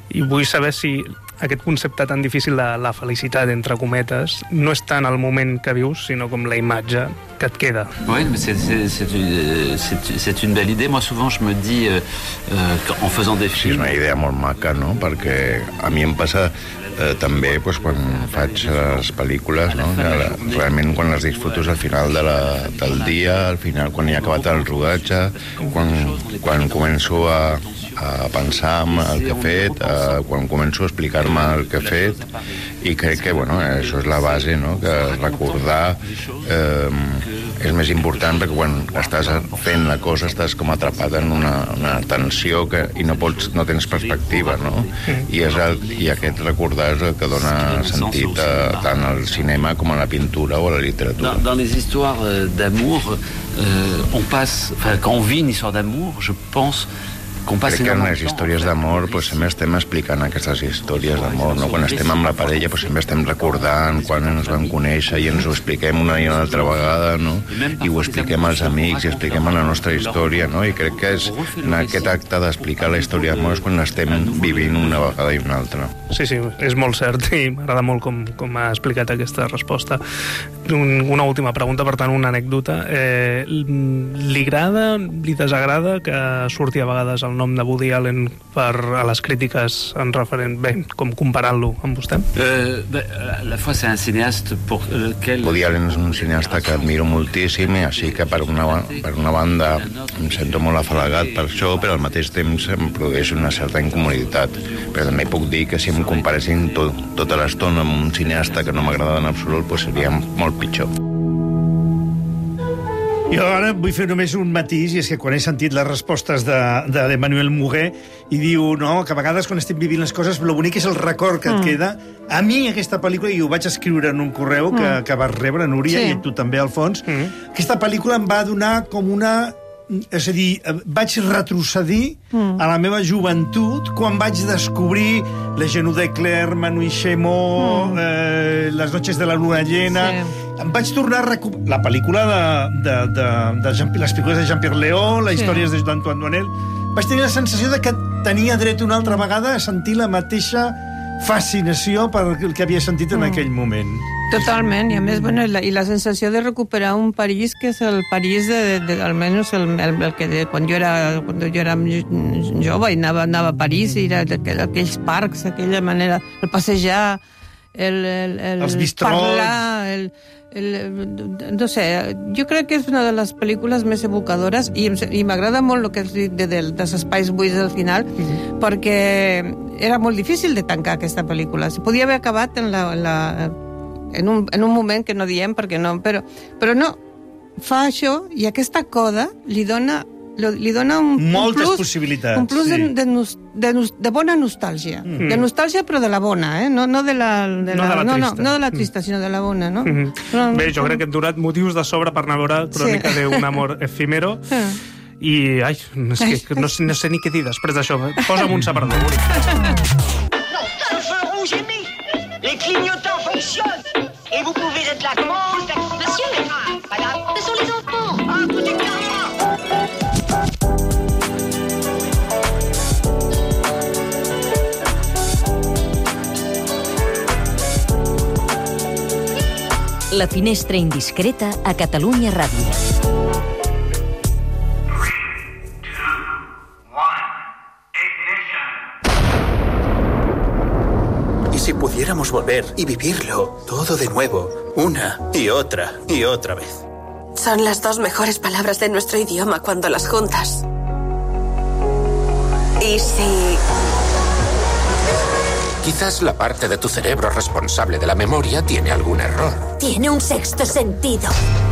I vull saber si aquest concepte tan difícil de la felicitat, entre cometes, no és tant el moment que vius, sinó com la imatge que et queda. Oui, mais c'est, c'est, c'est, une, c'est, c'est une belle idée. Moi, souvent, je me dis, euh, euh, en faisant des films... Sí, és una idea molt maca, no? Perquè a mi em passa eh, també pues, quan faig les pel·lícules, no? Que la, realment quan les disfrutes al final de la, del dia, al final quan hi ha acabat el rodatge, quan, quan començo a, a pensar en el que he fet, a, quan començo a explicar-me el que he fet, i crec que bueno, això és la base, no? Que recordar eh, és més important, perquè quan estàs fent la cosa estàs com atrapat en una, una tensió que, i no, pots, no tens perspectiva, no? I, és el, i aquest recordar és el que dona sentit a, tant al cinema com a la pintura o a la literatura. Dans, dans les histoires d'amour, euh, on passe, enfin, quand on vit une histoire d'amour, je pense Crec que en les històries d'amor pues, sempre estem explicant aquestes històries d'amor, no? Quan estem amb la parella pues, sempre estem recordant quan ens vam conèixer i ens ho expliquem una i una altra vegada, no? I ho expliquem als amics i expliquem la nostra història, no? I crec que és en aquest acte d'explicar la història d'amor és quan l'estem vivint una vegada i una altra. Sí, sí, és molt cert i m'agrada molt com, com ha explicat aquesta resposta. Un, una última pregunta, per tant, una anècdota. Eh, li agrada, li desagrada que surti a vegades el nom de Woody Allen per a les crítiques en referent, bé, com comparant-lo amb vostè? Euh, à la fois c'est un cinéaste pour lequel... Woody Allen és un cineasta que admiro moltíssim i així que per una, per una banda em sento molt afalagat per això, però al mateix temps em produeix una certa incomoditat. Però també puc dir que si em comparessin tot, tota l'estona amb un cineasta que no m'agrada en absolut, pues seria molt pitjor. Jo ara vull fer només un matís, i és que quan he sentit les respostes de, de l'Emmanuel Mouret, i diu no, que a vegades quan estem vivint les coses, el bonic és el record que et Mm. queda. A mi aquesta pel·lícula, i ho vaig escriure en un correu que, Mm. que vas rebre, Núria, Sí. i tu també, Alfons, aquesta pel·lícula em va donar com una... És a dir, vaig retrocedir Mm. a la meva joventut quan vaig descobrir Les Genoux d'Eclair, Manu Chemo, Mm. eh, Les Noches de la Luna Llena... Sí. Em vaig tornar a recuperar la pel·lícula de, de, de, de Jean, les pel·lícules de Jean-Pierre Léaud, les Sí. històries d'Antoine Duanel. Vaig tenir la sensació de que tenia dret una altra vegada a sentir la mateixa fascinació per el que havia sentit en Mm. aquell moment. Totalment, i a més, bueno, i la, i la sensació de recuperar un París que és el París de, de, de almenys el, el, el que de, quan jo era quan jo era jove i anava, anava a París i era aquell, aquells parcs, aquella manera, el passejar, el, el, el Els bistrots. parlar, el, el, no sé, jo crec que és una de les pel·lícules més evocadores i, em- i m'agrada molt el que has dit de, de, dels espais buits al final, mm-hmm. perquè era molt difícil de tancar aquesta pel·lícula. Se podia haver acabat en la, en la en un, en un moment que no diem perquè no, però, però no, fa això i aquesta coda li dona li dona un, Moltes un plus, possibilitats, un plus sí. de, de, nos- de, nos- de bona nostàlgia. Mm. De nostàlgia, però de la bona, eh? No, no de la, de No la, de la no, no, trista. no de la trista, sinó de la bona, no? Mhm. No, Bé, jo crec que hem donat motius de sobre per anar a veure Crònica Sí. d'un amor efímero. I, ai, és que no, sé- no sé ni què dir després d'això. Posa'm un separador. Le feu rouge est mis. Les clignotants fonctionnent. Et vous pouvez être là. Comment on fait? Monsieur, madame, ce sont les enfants. Ah, tout est carrément. La finestra indiscreta a Catalunya Ràdio. ¿Y si pudiéramos volver y vivirlo todo de nuevo, una y otra y otra vez? Son las dos mejores palabras de nuestro idioma cuando las juntas. ¿Y si Quizás la parte de tu cerebro responsable de la memoria tiene algún error. tiene un sexto sentido?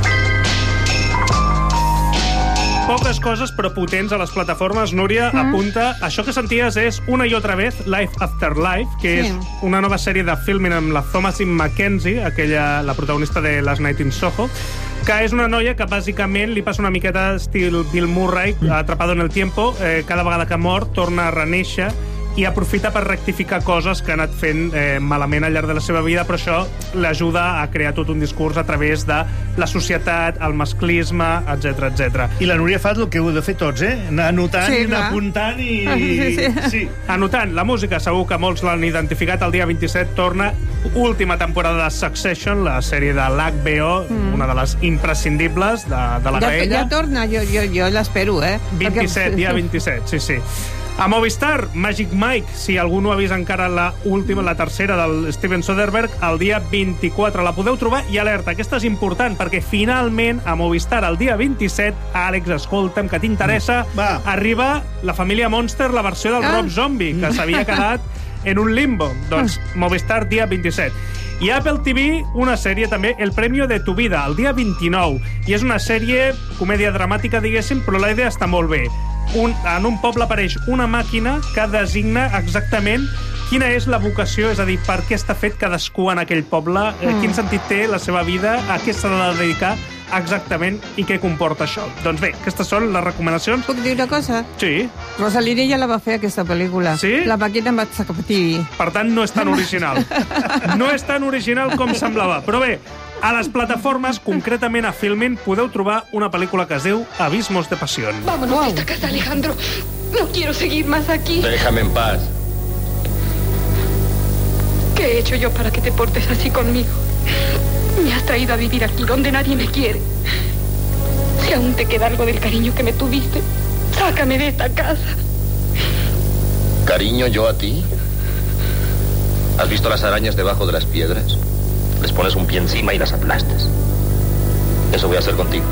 Poques coses, però potents a les plataformes. Núria, mm. apunta, això que senties és Una i otra vez, Life After Life, que Sí. és una nova sèrie de filming amb la Thomasin McKenzie, aquella, la protagonista de Last Night in Soho, que és una noia que bàsicament li passa una miqueta estil Bill Murray, atrapado en el tiempo, eh, cada vegada que mor torna a renéixer i aprofita per rectificar coses que ha anat fent eh, malament al llarg de la seva vida, però això l'ajuda a crear tot un discurs a través de la societat, el masclisme, etcètera, etcètera. I la Núria fa el que heu de fer tots, eh? Anar anotant, Sí, anar clar. apuntant i... Sí, sí. sí. Anotant, la música, segur que molts l'han identificat, el dia vint-i-set torna última temporada de Succession, la sèrie de l'H B O, mm. una de les imprescindibles de, de la Ja, graella. ja torna, jo, jo, jo l'espero, eh? vint-i-set, Perquè- dia vint-i-set, sí, sí. A Movistar, Magic Mike, si algú no ha vist encara la última, la tercera del Steven Soderbergh, el dia vint-i-quatre la podeu trobar. I alerta, aquesta és important, perquè finalment a Movistar el dia vint-i-set, Àlex, escolta'm, que t'interessa, Va. arriba la família Monster, la versió del Ah. Rob Zombie, que s'havia quedat en un limbo. Doncs Movistar, dia vint-i-set. I Apple T V, una sèrie també, El Premio de tu vida, el dia vint-i-nou. I és una sèrie, comèdia dramàtica, diguéssim, però la idea està molt bé. Un, en un poble apareix una màquina que designa exactament quina és la vocació, és a dir, per què està fet cadascú en aquell poble, eh, Mm. quin sentit té la seva vida, a què s'ha de dedicar exactament i què comporta això. Doncs bé, aquestes són les recomanacions. Puc dir una cosa? Sí. Rosalini ja la va fer, aquesta pel·lícula. Sí? La màquina amb Matsakapati. Per tant, no és tan original. No és tan original com semblava. Però bé, a les plataformes, concretament a Filmin, podeu trobar una pel·lícula que es diu Abismos de Pasión. Vámonos de esta casa, Alejandro. No quiero seguir más aquí. Déjame en paz. ¿Qué he hecho yo para que te portes así conmigo? Me has traído a vivir aquí donde nadie me quiere. Si aún te queda algo del cariño que me tuviste, sácame de esta casa. ¿Cariño yo a ti? ¿Has visto las arañas debajo de las piedras? Les pones un pie encima y las aplastas. Eso voy a hacer contigo.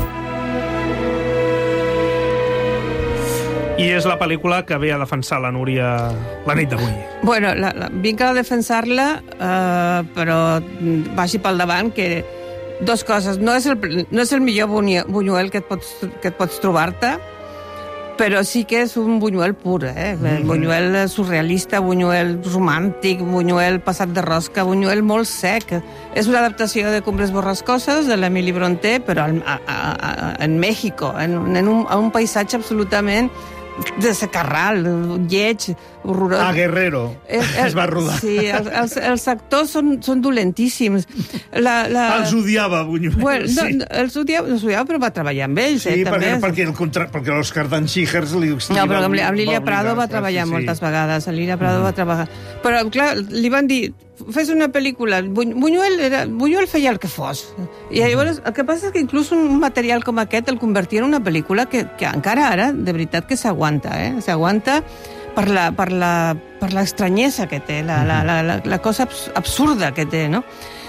I és la pel·lícula que ve a defensar la Núria la nit d'avui. Bueno, la, la, vinc a defensar-la, eh, però vagi pel davant, que dos coses. No és el, no és el millor bunyu- bunyuel que et pots, que et pots trobar-te, però sí que és un bunyuel pur, eh? Mm-hmm. Bunyuel surrealista, bunyuel romàntic, bunyuel passat de rosca, bunyuel molt sec. És una adaptació de Cumbres borrascoses, de l'Emili Brontë, però al, a, a, a, en México, en, en un, a un paisatge absolutament de secarral, lleig, horrorós. A Guerrero Es, es, es va rodar. Sí, els, els, els actors són, són dolentíssims. La, la... Els odiava, Buñuel. Bueno, no, sí. no, els odiava, els odiava, però va treballar amb ells. Sí, eh, perquè, també. perquè, el contra... perquè l'Òscar d'en Schíchers li... No, però amb, amb Lília Prado va treballar sí, sí. moltes vegades. Lília Prado va treballar. Però, clar, li van dir, fes una pel·lícula. Bu- Buñuel, era, Buñuel feia el que fos. I llavors, el que passa és que inclús un material com aquest el convertia en una pel·lícula que, que encara ara, de veritat, que s'aguanta, eh? S'aguanta per la, per la, per l'estranyesa que té, la, la, la, la, la cosa abs absurda que té, no?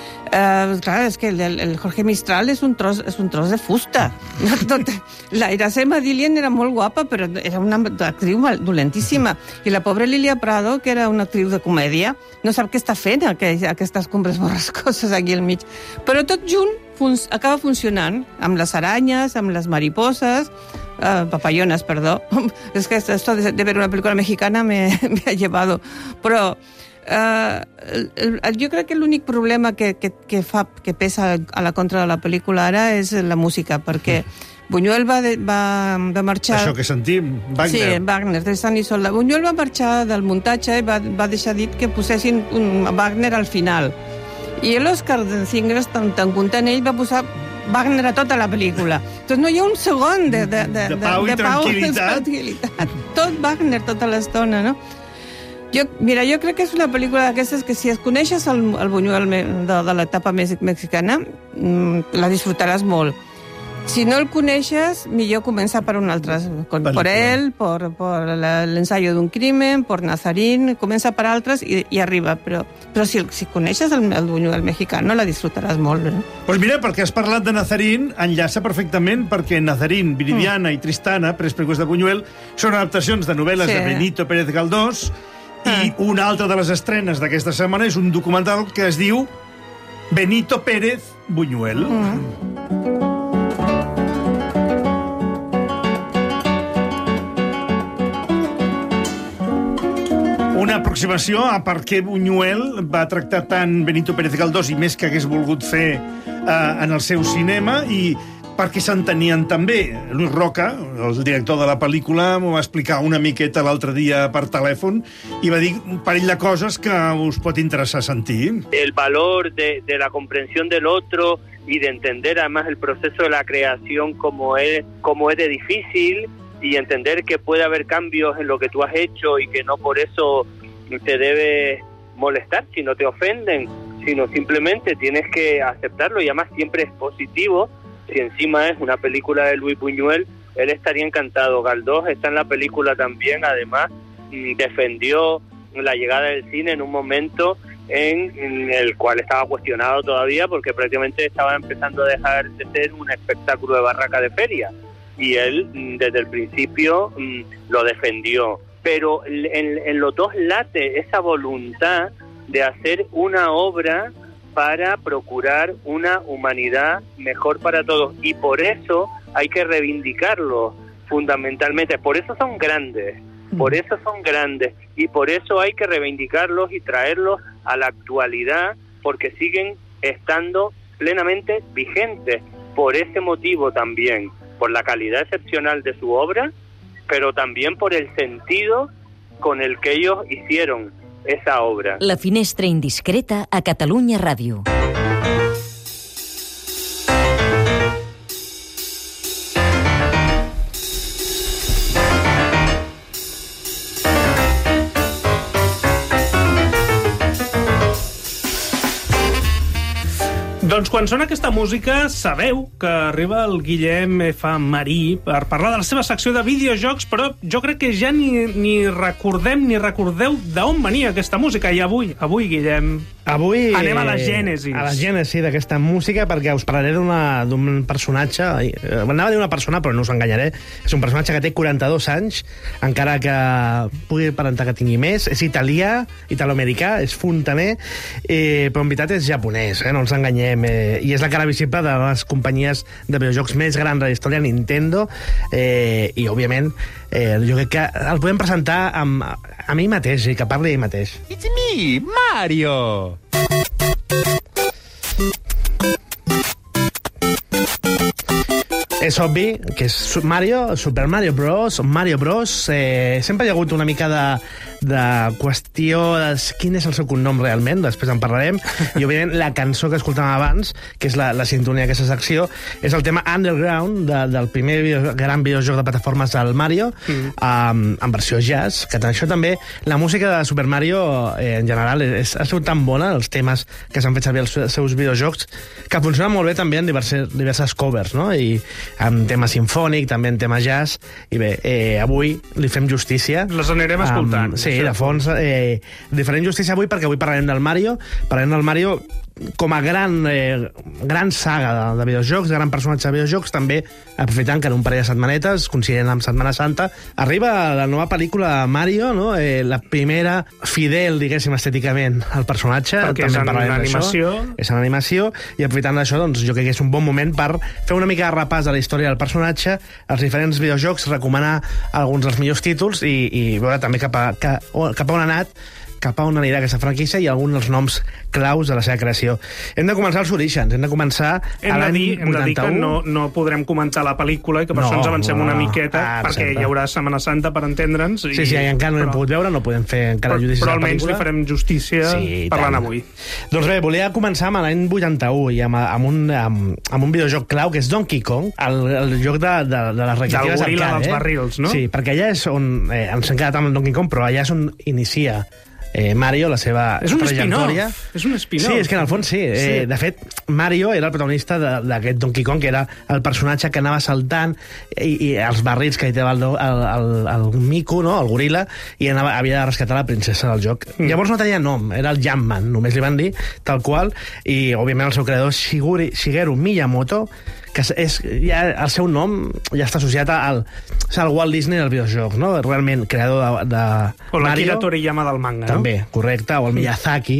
Uh, clar, és que el, el Jorge Mistral és un tros, és un tros de fusta. Tot, la Iracema Dillian era molt guapa, però era una actriu mal, dolentíssima. I la pobra Lília Prado, que era una actriu de comèdia, no sap què està fent aqu aquestes Cumbres borrascoses aquí al mig. Però tot junt fun acaba funcionant, amb les aranyes, amb les mariposas, uh, papallones, perdó. És que esto de, de ver una pel·lícula mexicana me, me ha llevado. Però Uh, el, el, jo crec que l'únic problema que, que, que fa que pesa a la contra de la pel·lícula ara és la música, perquè Buñuel va, de, va, va marxar... Això que sentim, Wagner. Sí, Wagner, de Sant Isolda. Buñuel va marxar del muntatge i va, va deixar dit que posessin un Wagner al final. I l'Òscar Zingres, tan, tan content ell, va posar Wagner a tota la pel·lícula. Doncs no hi ha un segon de, de, de, de pau i de, de pau, tranquil·litat. de tranquil·litat. Tot Wagner tota l'estona, no? Jo, mira, jo crec que és una pel·lícula d'aquestes que si es coneixes el, el Buñuel de, de l'etapa mexicana, la disfrutaràs molt. Si no el coneixes, millor començar per un altre. Con, por él, por, por l'ensayo d'un crimen, por Nazarín, comença per altres i, i arriba. Però, però si, si coneixes el, el Buñuel mexicano, la disfrutaràs molt. Eh? Pues mira, perquè has parlat de Nazarín, enllaça perfectament, perquè Nazarín, Viridiana mm. i Tristana, tres pel·lícules de Buñuel, són adaptacions de novel·les sí. de Benito Pérez Galdós, ah. i una altra de les estrenes d'aquesta setmana és un documental que es diu Benito Pérez Buñuel. Mm. Una aproximació a per què Buñuel va tractar tant Benito Pérez Galdós i més que hagués volgut fer eh, en el seu cinema, i perquè s'entenien tan bé. Luis Roca, el director de la pel·lícula, m'ho va explicar una miqueta l'altre dia per telèfon i va dir un parell de coses que us pot interessar sentir. El valor de, de la comprensión del otro y de entender además el proceso de la creación como es, como es de difícil, y entender que puede haber cambios en lo que tú has hecho y que no por eso te debe molestar si no te ofenden, sino simplemente tienes que aceptarlo, y además siempre es positivo. Si encima es una película de Luis Buñuel, él estaría encantado. Galdós está en la película también, además defendió la llegada del cine en un momento en el cual estaba cuestionado todavía, porque prácticamente estaba empezando a dejar de ser un espectáculo de barraca de feria, y él desde el principio lo defendió. Pero en, en los dos late esa voluntad de hacer una obra para procurar una humanidad mejor para todos, y por eso hay que reivindicarlo fundamentalmente. Por eso son grandes, por eso son grandes, y por eso hay que reivindicarlos y traerlos a la actualidad, porque siguen estando plenamente vigentes. Por ese motivo también, por la calidad excepcional de su obra, pero también por el sentido con el que ellos hicieron esa obra. La finestra indiscreta a Catalunya Ràdio. Doncs quan sona aquesta música sabeu que arriba el Guillem F. Marí per parlar de la seva secció de videojocs, però jo crec que ja ni, ni recordem ni recordeu d'on venia aquesta música. I avui, avui Guillem, avui anem a la gènesi. A la gènesi d'aquesta música, perquè us parlaré d'un personatge, anava a dir una persona però no us enganyaré, és un personatge que té quaranta-dos anys, encara que pugui aparentar que tingui més, és italià, italoamericà, és fontaner, eh, però en veritat és japonès, eh, no ens enganyem. Eh, i és la cara visible de les companyies de videojocs més grans de la història, Nintendo, eh, i òbviament eh, jo crec que el podem presentar amb, a mi mateix, i que parli ell mateix. It's me, Mario! És obvi que és Mario, Super Mario Bros, Mario Bros. Eh, sempre hi ha hagut una mica de, de qüestió de quin és el seu cognom realment, després en parlarem, i òbviament la cançó que escoltàvem abans, que és la, la sintonia d'aquesta secció, és el tema Underground de, del primer video, gran videojoc de plataformes del Mario, mm. um, en versió jazz, que això també, la música de Super Mario eh, en general és, ha sigut tan bona, els temes que s'han fet servir als seus videojocs, que funciona molt bé també en diverses, diverses covers, no? I amb tema sinfònic, també en tema jazz, i bé, eh, avui li fem justícia. Les anirem escoltant. Um, sí, de fons. Eh, li farem justícia avui perquè avui parlarem del Mario, parlarem del Mario com a gran, eh, gran saga de, de videojocs, gran personatge de videojocs, també aprofitant que en un parell de setmanetes, coincidint amb Setmana Santa, arriba la nova pel·lícula de Mario, no? eh, la primera fidel, diguéssim, estèticament al personatge. Perquè també és en animació. És en animació, i aprofitant d'això, doncs, jo crec que és un bon moment per fer una mica de repàs de la història del personatge, els diferents videojocs, recomanar alguns dels millors títols i, i veure també cap a, cap, cap a on ha anat, cap a on anirà aquesta franquícia i alguns dels noms claus de la seva creació. Hem de començar els orígens, hem de començar hem a l'any vuitanta-u. Hem de dir que no, no podrem comentar la pel·lícula i que per no, això ens avancem no, una miqueta, ah, perquè hi haurà Setmana Santa per entendre'ns. I... Sí, sí, encara no l'hem pogut veure, no podem fer encara judicis però, a la pel·lícula. Però almenys li farem justícia sí, parlant avui. Doncs bé, volia començar amb l'any vuitanta-u i amb, amb, un, amb, amb un videojoc clau que és Donkey Kong, el, el joc de, de, de les recreatives arcade. Del goril·la dels eh? barrils, no? Sí, perquè allà és on eh, ens hem quedat amb el Donkey Kong, però allà és on inicia Eh, Mario, la seva és un trajectòria. És un spin-off. Sí, és que en el fons sí. sí. Eh, de fet, Mario era el protagonista d'aquest Donkey Kong, que era el personatge que anava saltant i, i els barrils que hi tenia el, el, el, el mico, no? El goril·la, i anava, havia de rescatar la princesa del joc. Mm. Llavors no tenia nom, era el Jumpman, només li van dir tal qual, i òbviament el seu creador Shiguri, Shigeru Miyamoto, que és, ja, el seu nom ja està associat al, al Walt Disney dels videojocs, no? Realment creador de, de o Mario. O l'Akira Toriyama del manga, també, no? Correcte, o el Miyazaki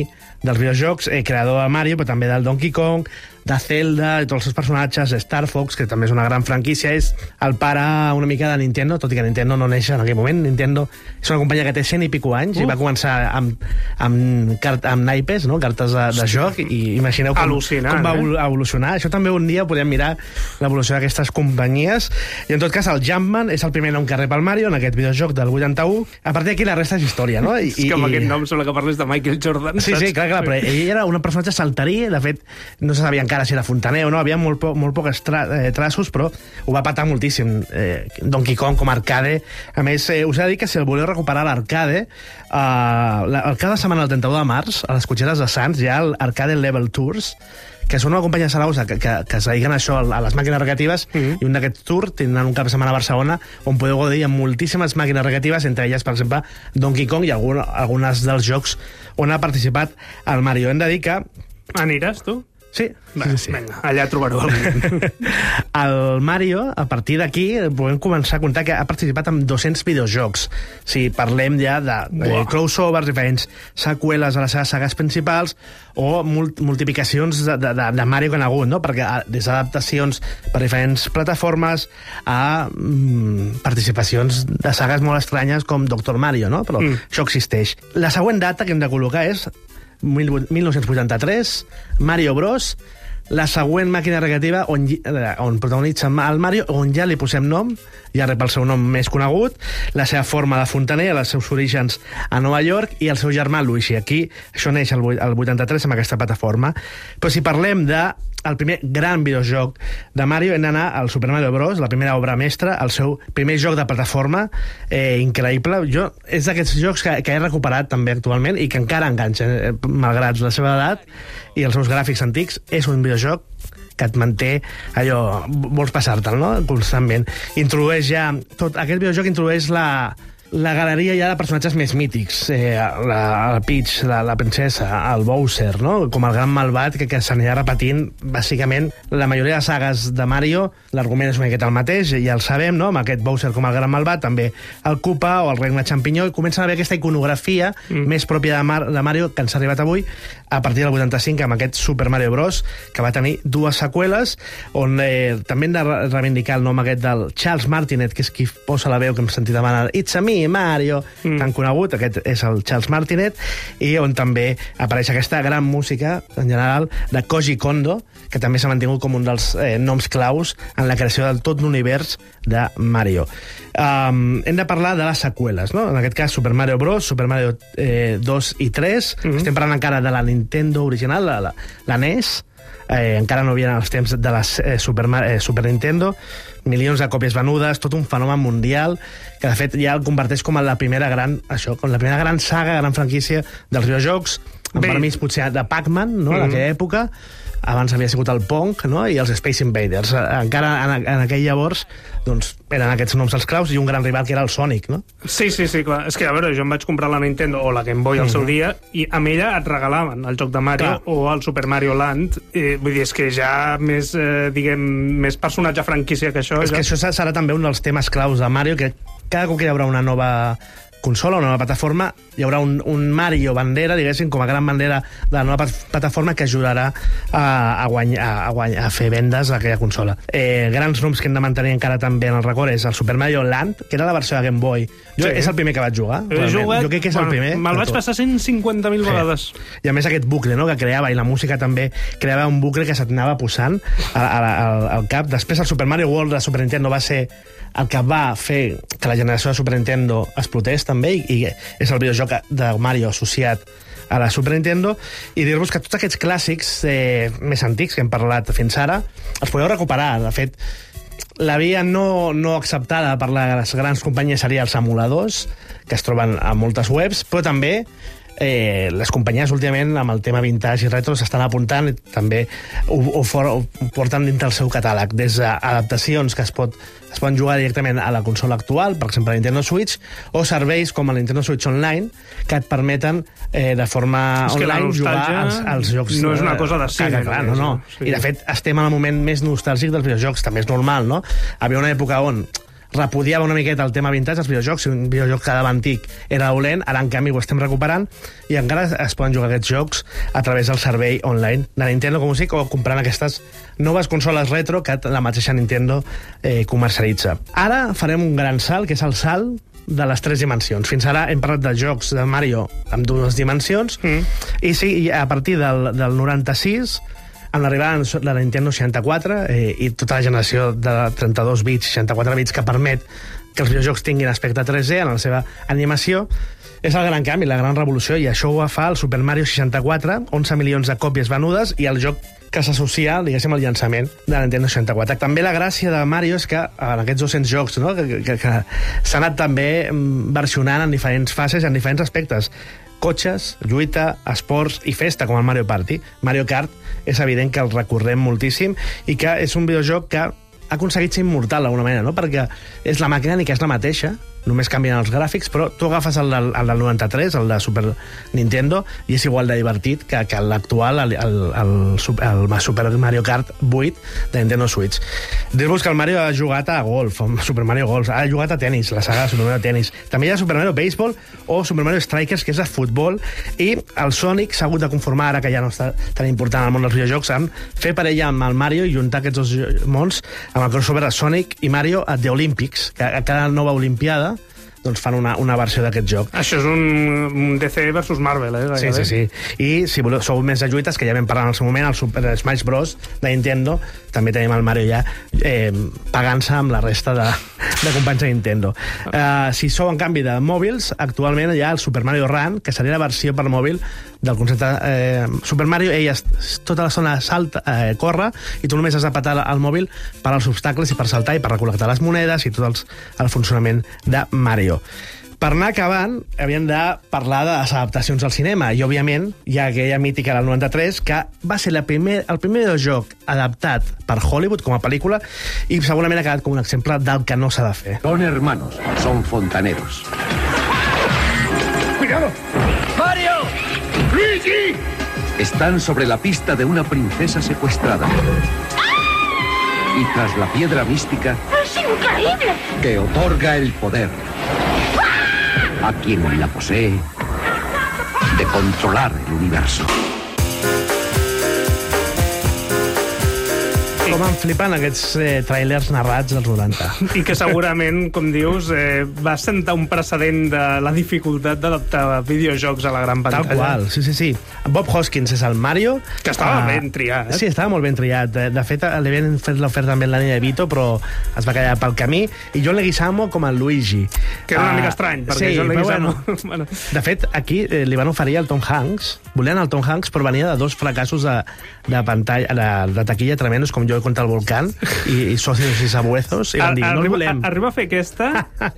dels videojocs, eh, creador de Mario, però també del Donkey Kong, de Zelda, i tots els seus personatges, Star Fox, que també és una gran franquícia, és el pare una mica de Nintendo, tot i que Nintendo no neix en aquell moment. Nintendo és una companyia que té cent i pico anys, uh. i va començar amb, amb, cart, amb naipes, no? Cartes de, de joc, i imagineu com, com va evolucionar. Eh? Això també un dia podem mirar l'evolució d'aquestes companyies. I en tot cas, el Jumpman és el primer nom que rep el Mario en aquest videojoc del vuitanta-u. A partir d'aquí la resta és història, no? I, és que amb i... aquest nom sembla que parles de Michael Jordan. Sí, sí, clar, clar, però ell era un personatge saltarí, de fet, no se sabia encara si era fontaner o no, havia molt, po molt pocs tra eh, traços, però ho va patar moltíssim. Eh, Donkey Kong com arcade. A més, eh, us he de dir que si el voleu recuperar l'arcade, eh, cada setmana el trenta-u de març, a les cotxeres de Sants, hi ha l'Arcade Level Tours, que són una companyia salausa que, que, que es dediquen a això, a les màquines recreatives, mm-hmm. i un d'aquests tours tindran un cap de setmana a Barcelona on podeu gaudir amb moltíssimes màquines recreatives, entre elles, per exemple, Donkey Kong i algun, algunes dels jocs on ha participat el Mario. Hem de dir que... Aniràs, tu? Sí, Va, sí, sí. Vinga, allà trobareu el El Mario, a partir d'aquí, podem començar a comptar que ha participat en dos-cents videojocs. Si parlem ja de eh, crossovers, diferents seqüeles a les seves sagues principals, o mult multiplicacions de, de, de Mario que han hagut, no? Perquè des d'adaptacions per diferents plataformes a mm, participacions de sagues molt estranyes com Doctor Mario, no? Però mm. això existeix. La següent data que hem de col·locar és mil nou-cents vuitanta-tres, Mario Bros, la següent màquina recreativa on, on protagonitza el Mario, on ja li posem nom, ja rep el seu nom més conegut, la seva forma de fontaner, els seus orígens a Nova York, i el seu germà Luigi. Aquí, això neix el vuitanta-tres amb aquesta plataforma. Però si parlem de el primer gran videojoc de Mario, hem d'anar al Super Mario Bros, la primera obra mestra, el seu primer joc de plataforma, eh, increïble. Jo, és d'aquests jocs que, que he recuperat també actualment i que encara enganxa, eh, malgrat la seva edat i els seus gràfics antics. És un videojoc que et manté allò, vols passar-te'l, no?, constantment. Introdueix ja, tot aquest videojoc introdueix la la galeria ja de personatges més mítics, eh, la, la Peach, la, la princesa, el Bowser, no?, com el gran malvat que, que s'anirà repetint bàsicament la majoria de sagues de Mario. L'argument és una miqueta el mateix, ja el sabem, no?, amb aquest Bowser com el gran malvat, també el Koopa o el regne Champinyó, i comença a haver aquesta iconografia mm. més pròpia de, Mar de Mario que ens ha arribat avui a partir del vuitanta-cinc amb aquest Super Mario Bros, que va tenir dues seqüeles, on eh, també hem de reivindicar el nom aquest del Charles Martinet, que és qui posa la veu que hem sentit demanar It's a me, Mario, mm. tan conegut. Aquest és el Charles Martinet, i on també apareix aquesta gran música en general de Koji Kondo, que també s'ha mantingut com un dels eh, noms claus en la creació de tot l'univers de Mario. Um, hem de parlar de les seqüeles, no? En aquest cas Super Mario Bros, Super Mario eh, dos i tres. Mm-hmm. Estem parlant encara de la Nintendo original, la, la, la N E S. Eh, encara no havien els temps de la eh, Super, eh, Super Nintendo, milions de còpies venudes, tot un fenomen mundial que de fet ja el converteix com a la primera gran, això, com la primera gran saga, gran franquícia dels videojocs, amb permís potser de Pac-Man, no?, mm-hmm. d'aquella època. Abans havia sigut el Pong, no?, i els Space Invaders. Encara en, en aquell llavors doncs, eren aquests noms els claus, i un gran rival que era el Sonic, no? Sí, sí, sí, clar. És que, a veure, jo em vaig comprar la Nintendo o la Game Boy al mm-hmm. seu dia, i amb ella et regalaven el joc de Mario, clar, o el Super Mario Land. I, vull dir, és que ja més, eh, diguem, més personatge franquícia que això... És ja... que això serà també un dels temes claus de Mario, que cada cop que hi haurà una nova consola, una nova plataforma, hi haurà un, un Mario bandera, diguéssim, com a gran bandera de la nova plataforma que ajudarà a, a, guanyar, a, guanyar, a fer vendes a aquella consola. Eh, grans noms que hem de mantenir encara també en el record és el Super Mario Land, que era la versió de Game Boy. Jo, sí. És el primer que vaig jugar. Jugat, jo crec que és bueno, el primer. Me'l vaig passar cent cinquanta mil sí. vegades. I a més aquest bucle, no?, que creava, i la música també creava un bucle que se't anava posant a, a, a, al cap. Després el Super Mario World de Super Nintendo va ser el que va fer que la generació de Super Nintendo explotés també, i, i és el videojoc de Mario associat a la Super Nintendo. I dir-vos que tots aquests clàssics eh, més antics que hem parlat fins ara els podeu recuperar. De fet, la via no, no acceptada per les grans companyies seria els emuladors, que es troben a moltes webs, però també eh, les companyies últimament amb el tema vintage i retro s'estan apuntant, i també ho, ho, for, ho porten dintre el seu catàleg, des d'adaptacions que es pot es poden jugar directament a la consola actual, per exemple la Nintendo Switch, o serveis com el Nintendo Switch Online, que et permeten eh, de forma online jugar als, als jocs. No és una cosa de cine. Clar, no, no. Sí. I de fet estem en el moment més nostàlgic dels videojocs, també és normal, no? Hi havia una època on repudiava una miqueta el tema vintage dels videojocs, si un videojoc quedava antic era dolent, ara en canvi ho estem recuperant i encara es poden jugar aquests jocs a través del servei online de Nintendo com Music o comprant aquestes noves consoles retro que la mateixa Nintendo eh, comercialitza. Ara farem un gran salt, que és el salt de les tres dimensions. Fins ara hem parlat de jocs de Mario amb dues dimensions mm. i sí, a partir del, del noranta-sis amb l'arribada de la Nintendo seixanta-quatre eh, i tota la generació de trenta-dos bits, seixanta-quatre bits que permet que els videojocs tinguin aspecte tres D en la seva animació, és el gran canvi, la gran revolució, i això ho fa el Super Mario seixanta-quatre, onze milions de còpies venudes, i el joc que s'associa, diguéssim, al llançament de la Nintendo seixanta-quatre. També la gràcia de Mario és que en aquests dos-cents jocs no, que, que, que s'ha anat també versionant en diferents fases i en diferents aspectes. Cotxes, lluita, esports i festa, com el Mario Party. Mario Kart és evident que el recorrem moltíssim i que és un videojoc que ha aconseguit ser immortal d'alguna manera, no? Perquè és la mecànica és la mateixa, només canvien els gràfics, però tu agafes el del, el del noranta-tres, el de Super Nintendo, i és igual de divertit que, que l'actual, el, el, el, el Super Mario Kart vuit de Nintendo Switch. Dir-vos que el Mario ha jugat a golf, Super Mario Golf, ha jugat a tenis, la saga de Super Mario Tenis. També hi ha Super Mario Baseball o Super Mario Strikers, que és de futbol, i el Sonic s'ha hagut de conformar, ara que ja no està tan important al món dels videojocs, amb fer parella amb el Mario i juntar aquests dos mons amb el crossover de Sonic i Mario a The Olympics, que a cada nova olimpiada doncs fan una, una versió d'aquest joc. Això és un, un D C versus Marvel, eh? Sí, sí, sí. I si voleu, sou més de lluites, que ja vam parlar en el seu moment, el Super Smash Bros. De Nintendo, també tenim el Mario ja eh, pagant-se amb la resta de, de companys de Nintendo. Uh, si sou, en canvi, de mòbils, actualment hi ha el Super Mario Run, que seria la versió per mòbil del concepte eh, Super Mario. Ell, tota la zona salta, eh, corre, i tu només has de petar el mòbil per als obstacles i per saltar i per recol·lectar les monedes i tot els, el funcionament de Mario. Per anar acabant, havíem de parlar de les adaptacions al cinema, i, òbviament, hi ha aquella mítica del noranta-tres, que va ser la primer, el primer videojoc adaptat per Hollywood com a pel·lícula, i segurament ha quedat com un exemple del que no s'ha de fer. Son hermanos, son fontaneros. ¡Cuidado! ¡Mario! ¡Luigi! Están sobre la pista de una princesa secuestrada. Y tras la piedra mística... ¡Es increíble! Que otorga el poder a quien la posee de controlar el universo. Com em flipen aquests eh, trailers narrats dels noranta. I que segurament, com dius, eh, va sentar un precedent de la dificultat d'adaptar videojocs a la gran pantalla. Tal qual, sí, sí, sí. Bob Hoskins és el Mario. Que estava uh, ben triat. Sí, estava molt ben triat. De, de fet, li havien fet l'oferta també en la línia de Vito, però es va quedar pel camí. I John Leguizamo com el Luigi. Que era una uh, mica estrany, perquè sí, John Leguizamo... Bueno, bueno. De fet, aquí eh, li van oferir el Tom Hanks. Volien el Tom Hanks, però venia de dos fracassos de, de pantalla, de, de taquilla tremendos, com Jo contra el volcán i, i Socios i Sabuesos, i van dir, no el volem. Arriba a fer aquesta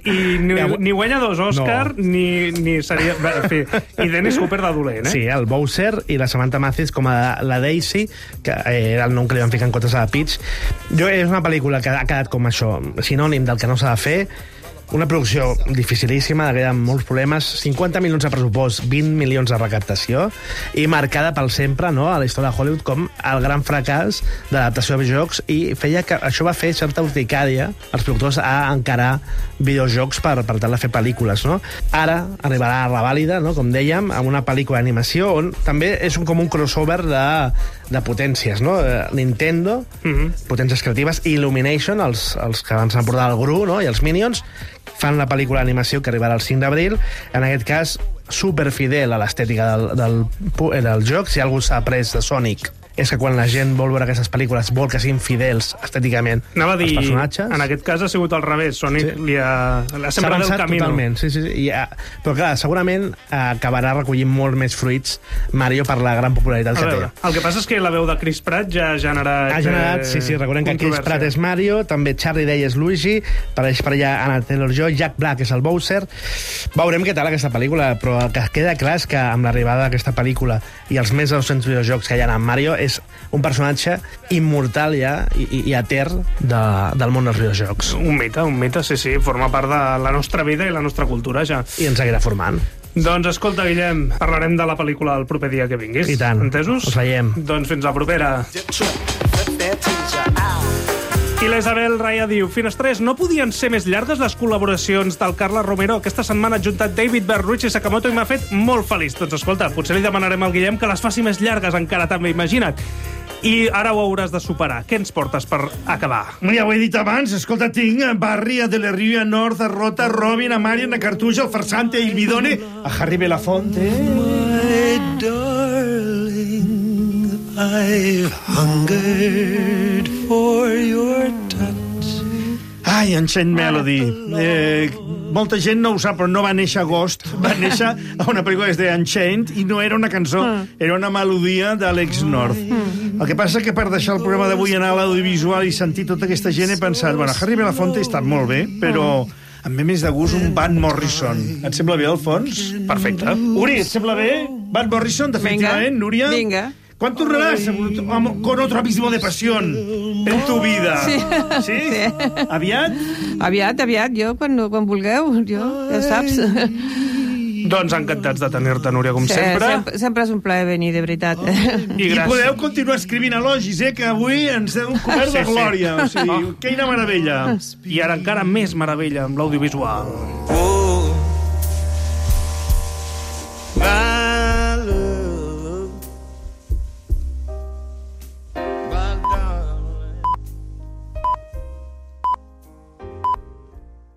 i ni, ni guanya dos Òscar, no. ni, ni seria... En fi, i Dennis Hopper de dolent, eh? Sí, el Bowser i la Samantha Mathis com a la Daisy, que era el nom que li van ficar en comptes a la Peach. Jo, és una pel·lícula que ha quedat com això, sinònim del que no s'ha de fer. Una producció dificilíssima, que hi ha molts problemes, cinquanta milions de pressupost, vint milions de recaptació, i marcada pel sempre, no?, a la història de Hollywood com el gran fracàs d'adaptació de videojocs, i feia que això va fer certa urticària als productors a encarar videojocs per, per tal de fer pel·lícules, no? Ara arribarà a la vàlida, no?, com dèiem, amb una pel·lícula d'animació on també és un, com un crossover de, de potències, no? Nintendo, mm-hmm. potències creatives, i Illumination, els, els que van portar el Gru, no?, i els Minions, fan la pel·lícula d'animació que arribarà el cinc d'abril, en aquest cas superfidel a l'estètica del, del, del joc. Si algú s'ha après de Sonic, és que quan la gent vol veure aquestes pel·lícules vol que siguin fidels estèticament Anava a dir, als personatges. En aquest cas ha sigut al revés. Sonic sí. li ha, ha sembrat el camí. Totalment, sí, sí, sí. I, però clar, segurament acabarà recollint molt més fruits Mario per la gran popularitat que té. El que passa és que la veu de Chris Pratt ja ha generat... Ha generat, sí, sí, recordem que Chris Pratt és Mario, també Charlie Day és Luigi, apareix per allà Anna Taylor-Joy, Jack Black és el Bowser. Veurem què tal aquesta pel·lícula, però el que queda clar és que amb l'arribada d'aquesta pel·lícula i els més de dos-cents videojocs que hi ha en Mario és un personatge immortal ja i, i etern de, del món dels videojocs. Un mite, un mite, sí, sí, forma part de la nostra vida i la nostra cultura ja. I ens seguirà formant. Doncs escolta, Guillem, parlarem de la pel·lícula el proper dia que vinguis. I tant. Entesos? Us veiem. Doncs fins la propera. I l'Isabel Raya diu: Finestrers, no podien ser més llargues les col·laboracions del Carles Romero? Aquesta setmana ha juntat David Berruich i Sakamoto i m'ha fet molt feliç. Doncs escolta, potser li demanarem al Guillem que les faci més llargues encara també, imagina't. I ara ho hauràs de superar. Què ens portes per acabar? Ja ho he dit abans, escolta, tinc Barry, a Dele Rio, a North, a Rota, a Robin, a Marian, a Cartuja, al Farsante, a Il Bidone, a Harry Belafonte. My darling, I've hungered for your touch. Ai, Unchained Melody. Eh, molta gent no ho sap, però no va néixer a Ghost. Va néixer a una pel·lícula que es deia Unchained i no era una cançó, era una melodia d'Alex North. El que passa que per deixar el programa d'avui anar a l'audiovisual i sentir tota aquesta gent he pensat, bueno, Harry Belafonte està molt bé, però em ve més de gust un Van Morrison. Et sembla bé, al fons? Perfecte. Uri, et sembla bé? Van Morrison, definitivament, Núria? Vinga. ¿Cuándo tornarás con otro abismo de pasión en tu vida? Sí. Sí? Sí. Aviat? Aviat, aviat, jo, quan, quan vulgueu, jo, ja saps. Doncs encantats de tenir-te, Núria, com sí, sempre. sempre. Sempre és un plaer venir, de veritat. I, I podeu continuar escrivint elogis, eh, que avui ens heu cobert de glòria. O sigui, oh. Quina meravella. I ara encara més meravella amb l'audiovisual.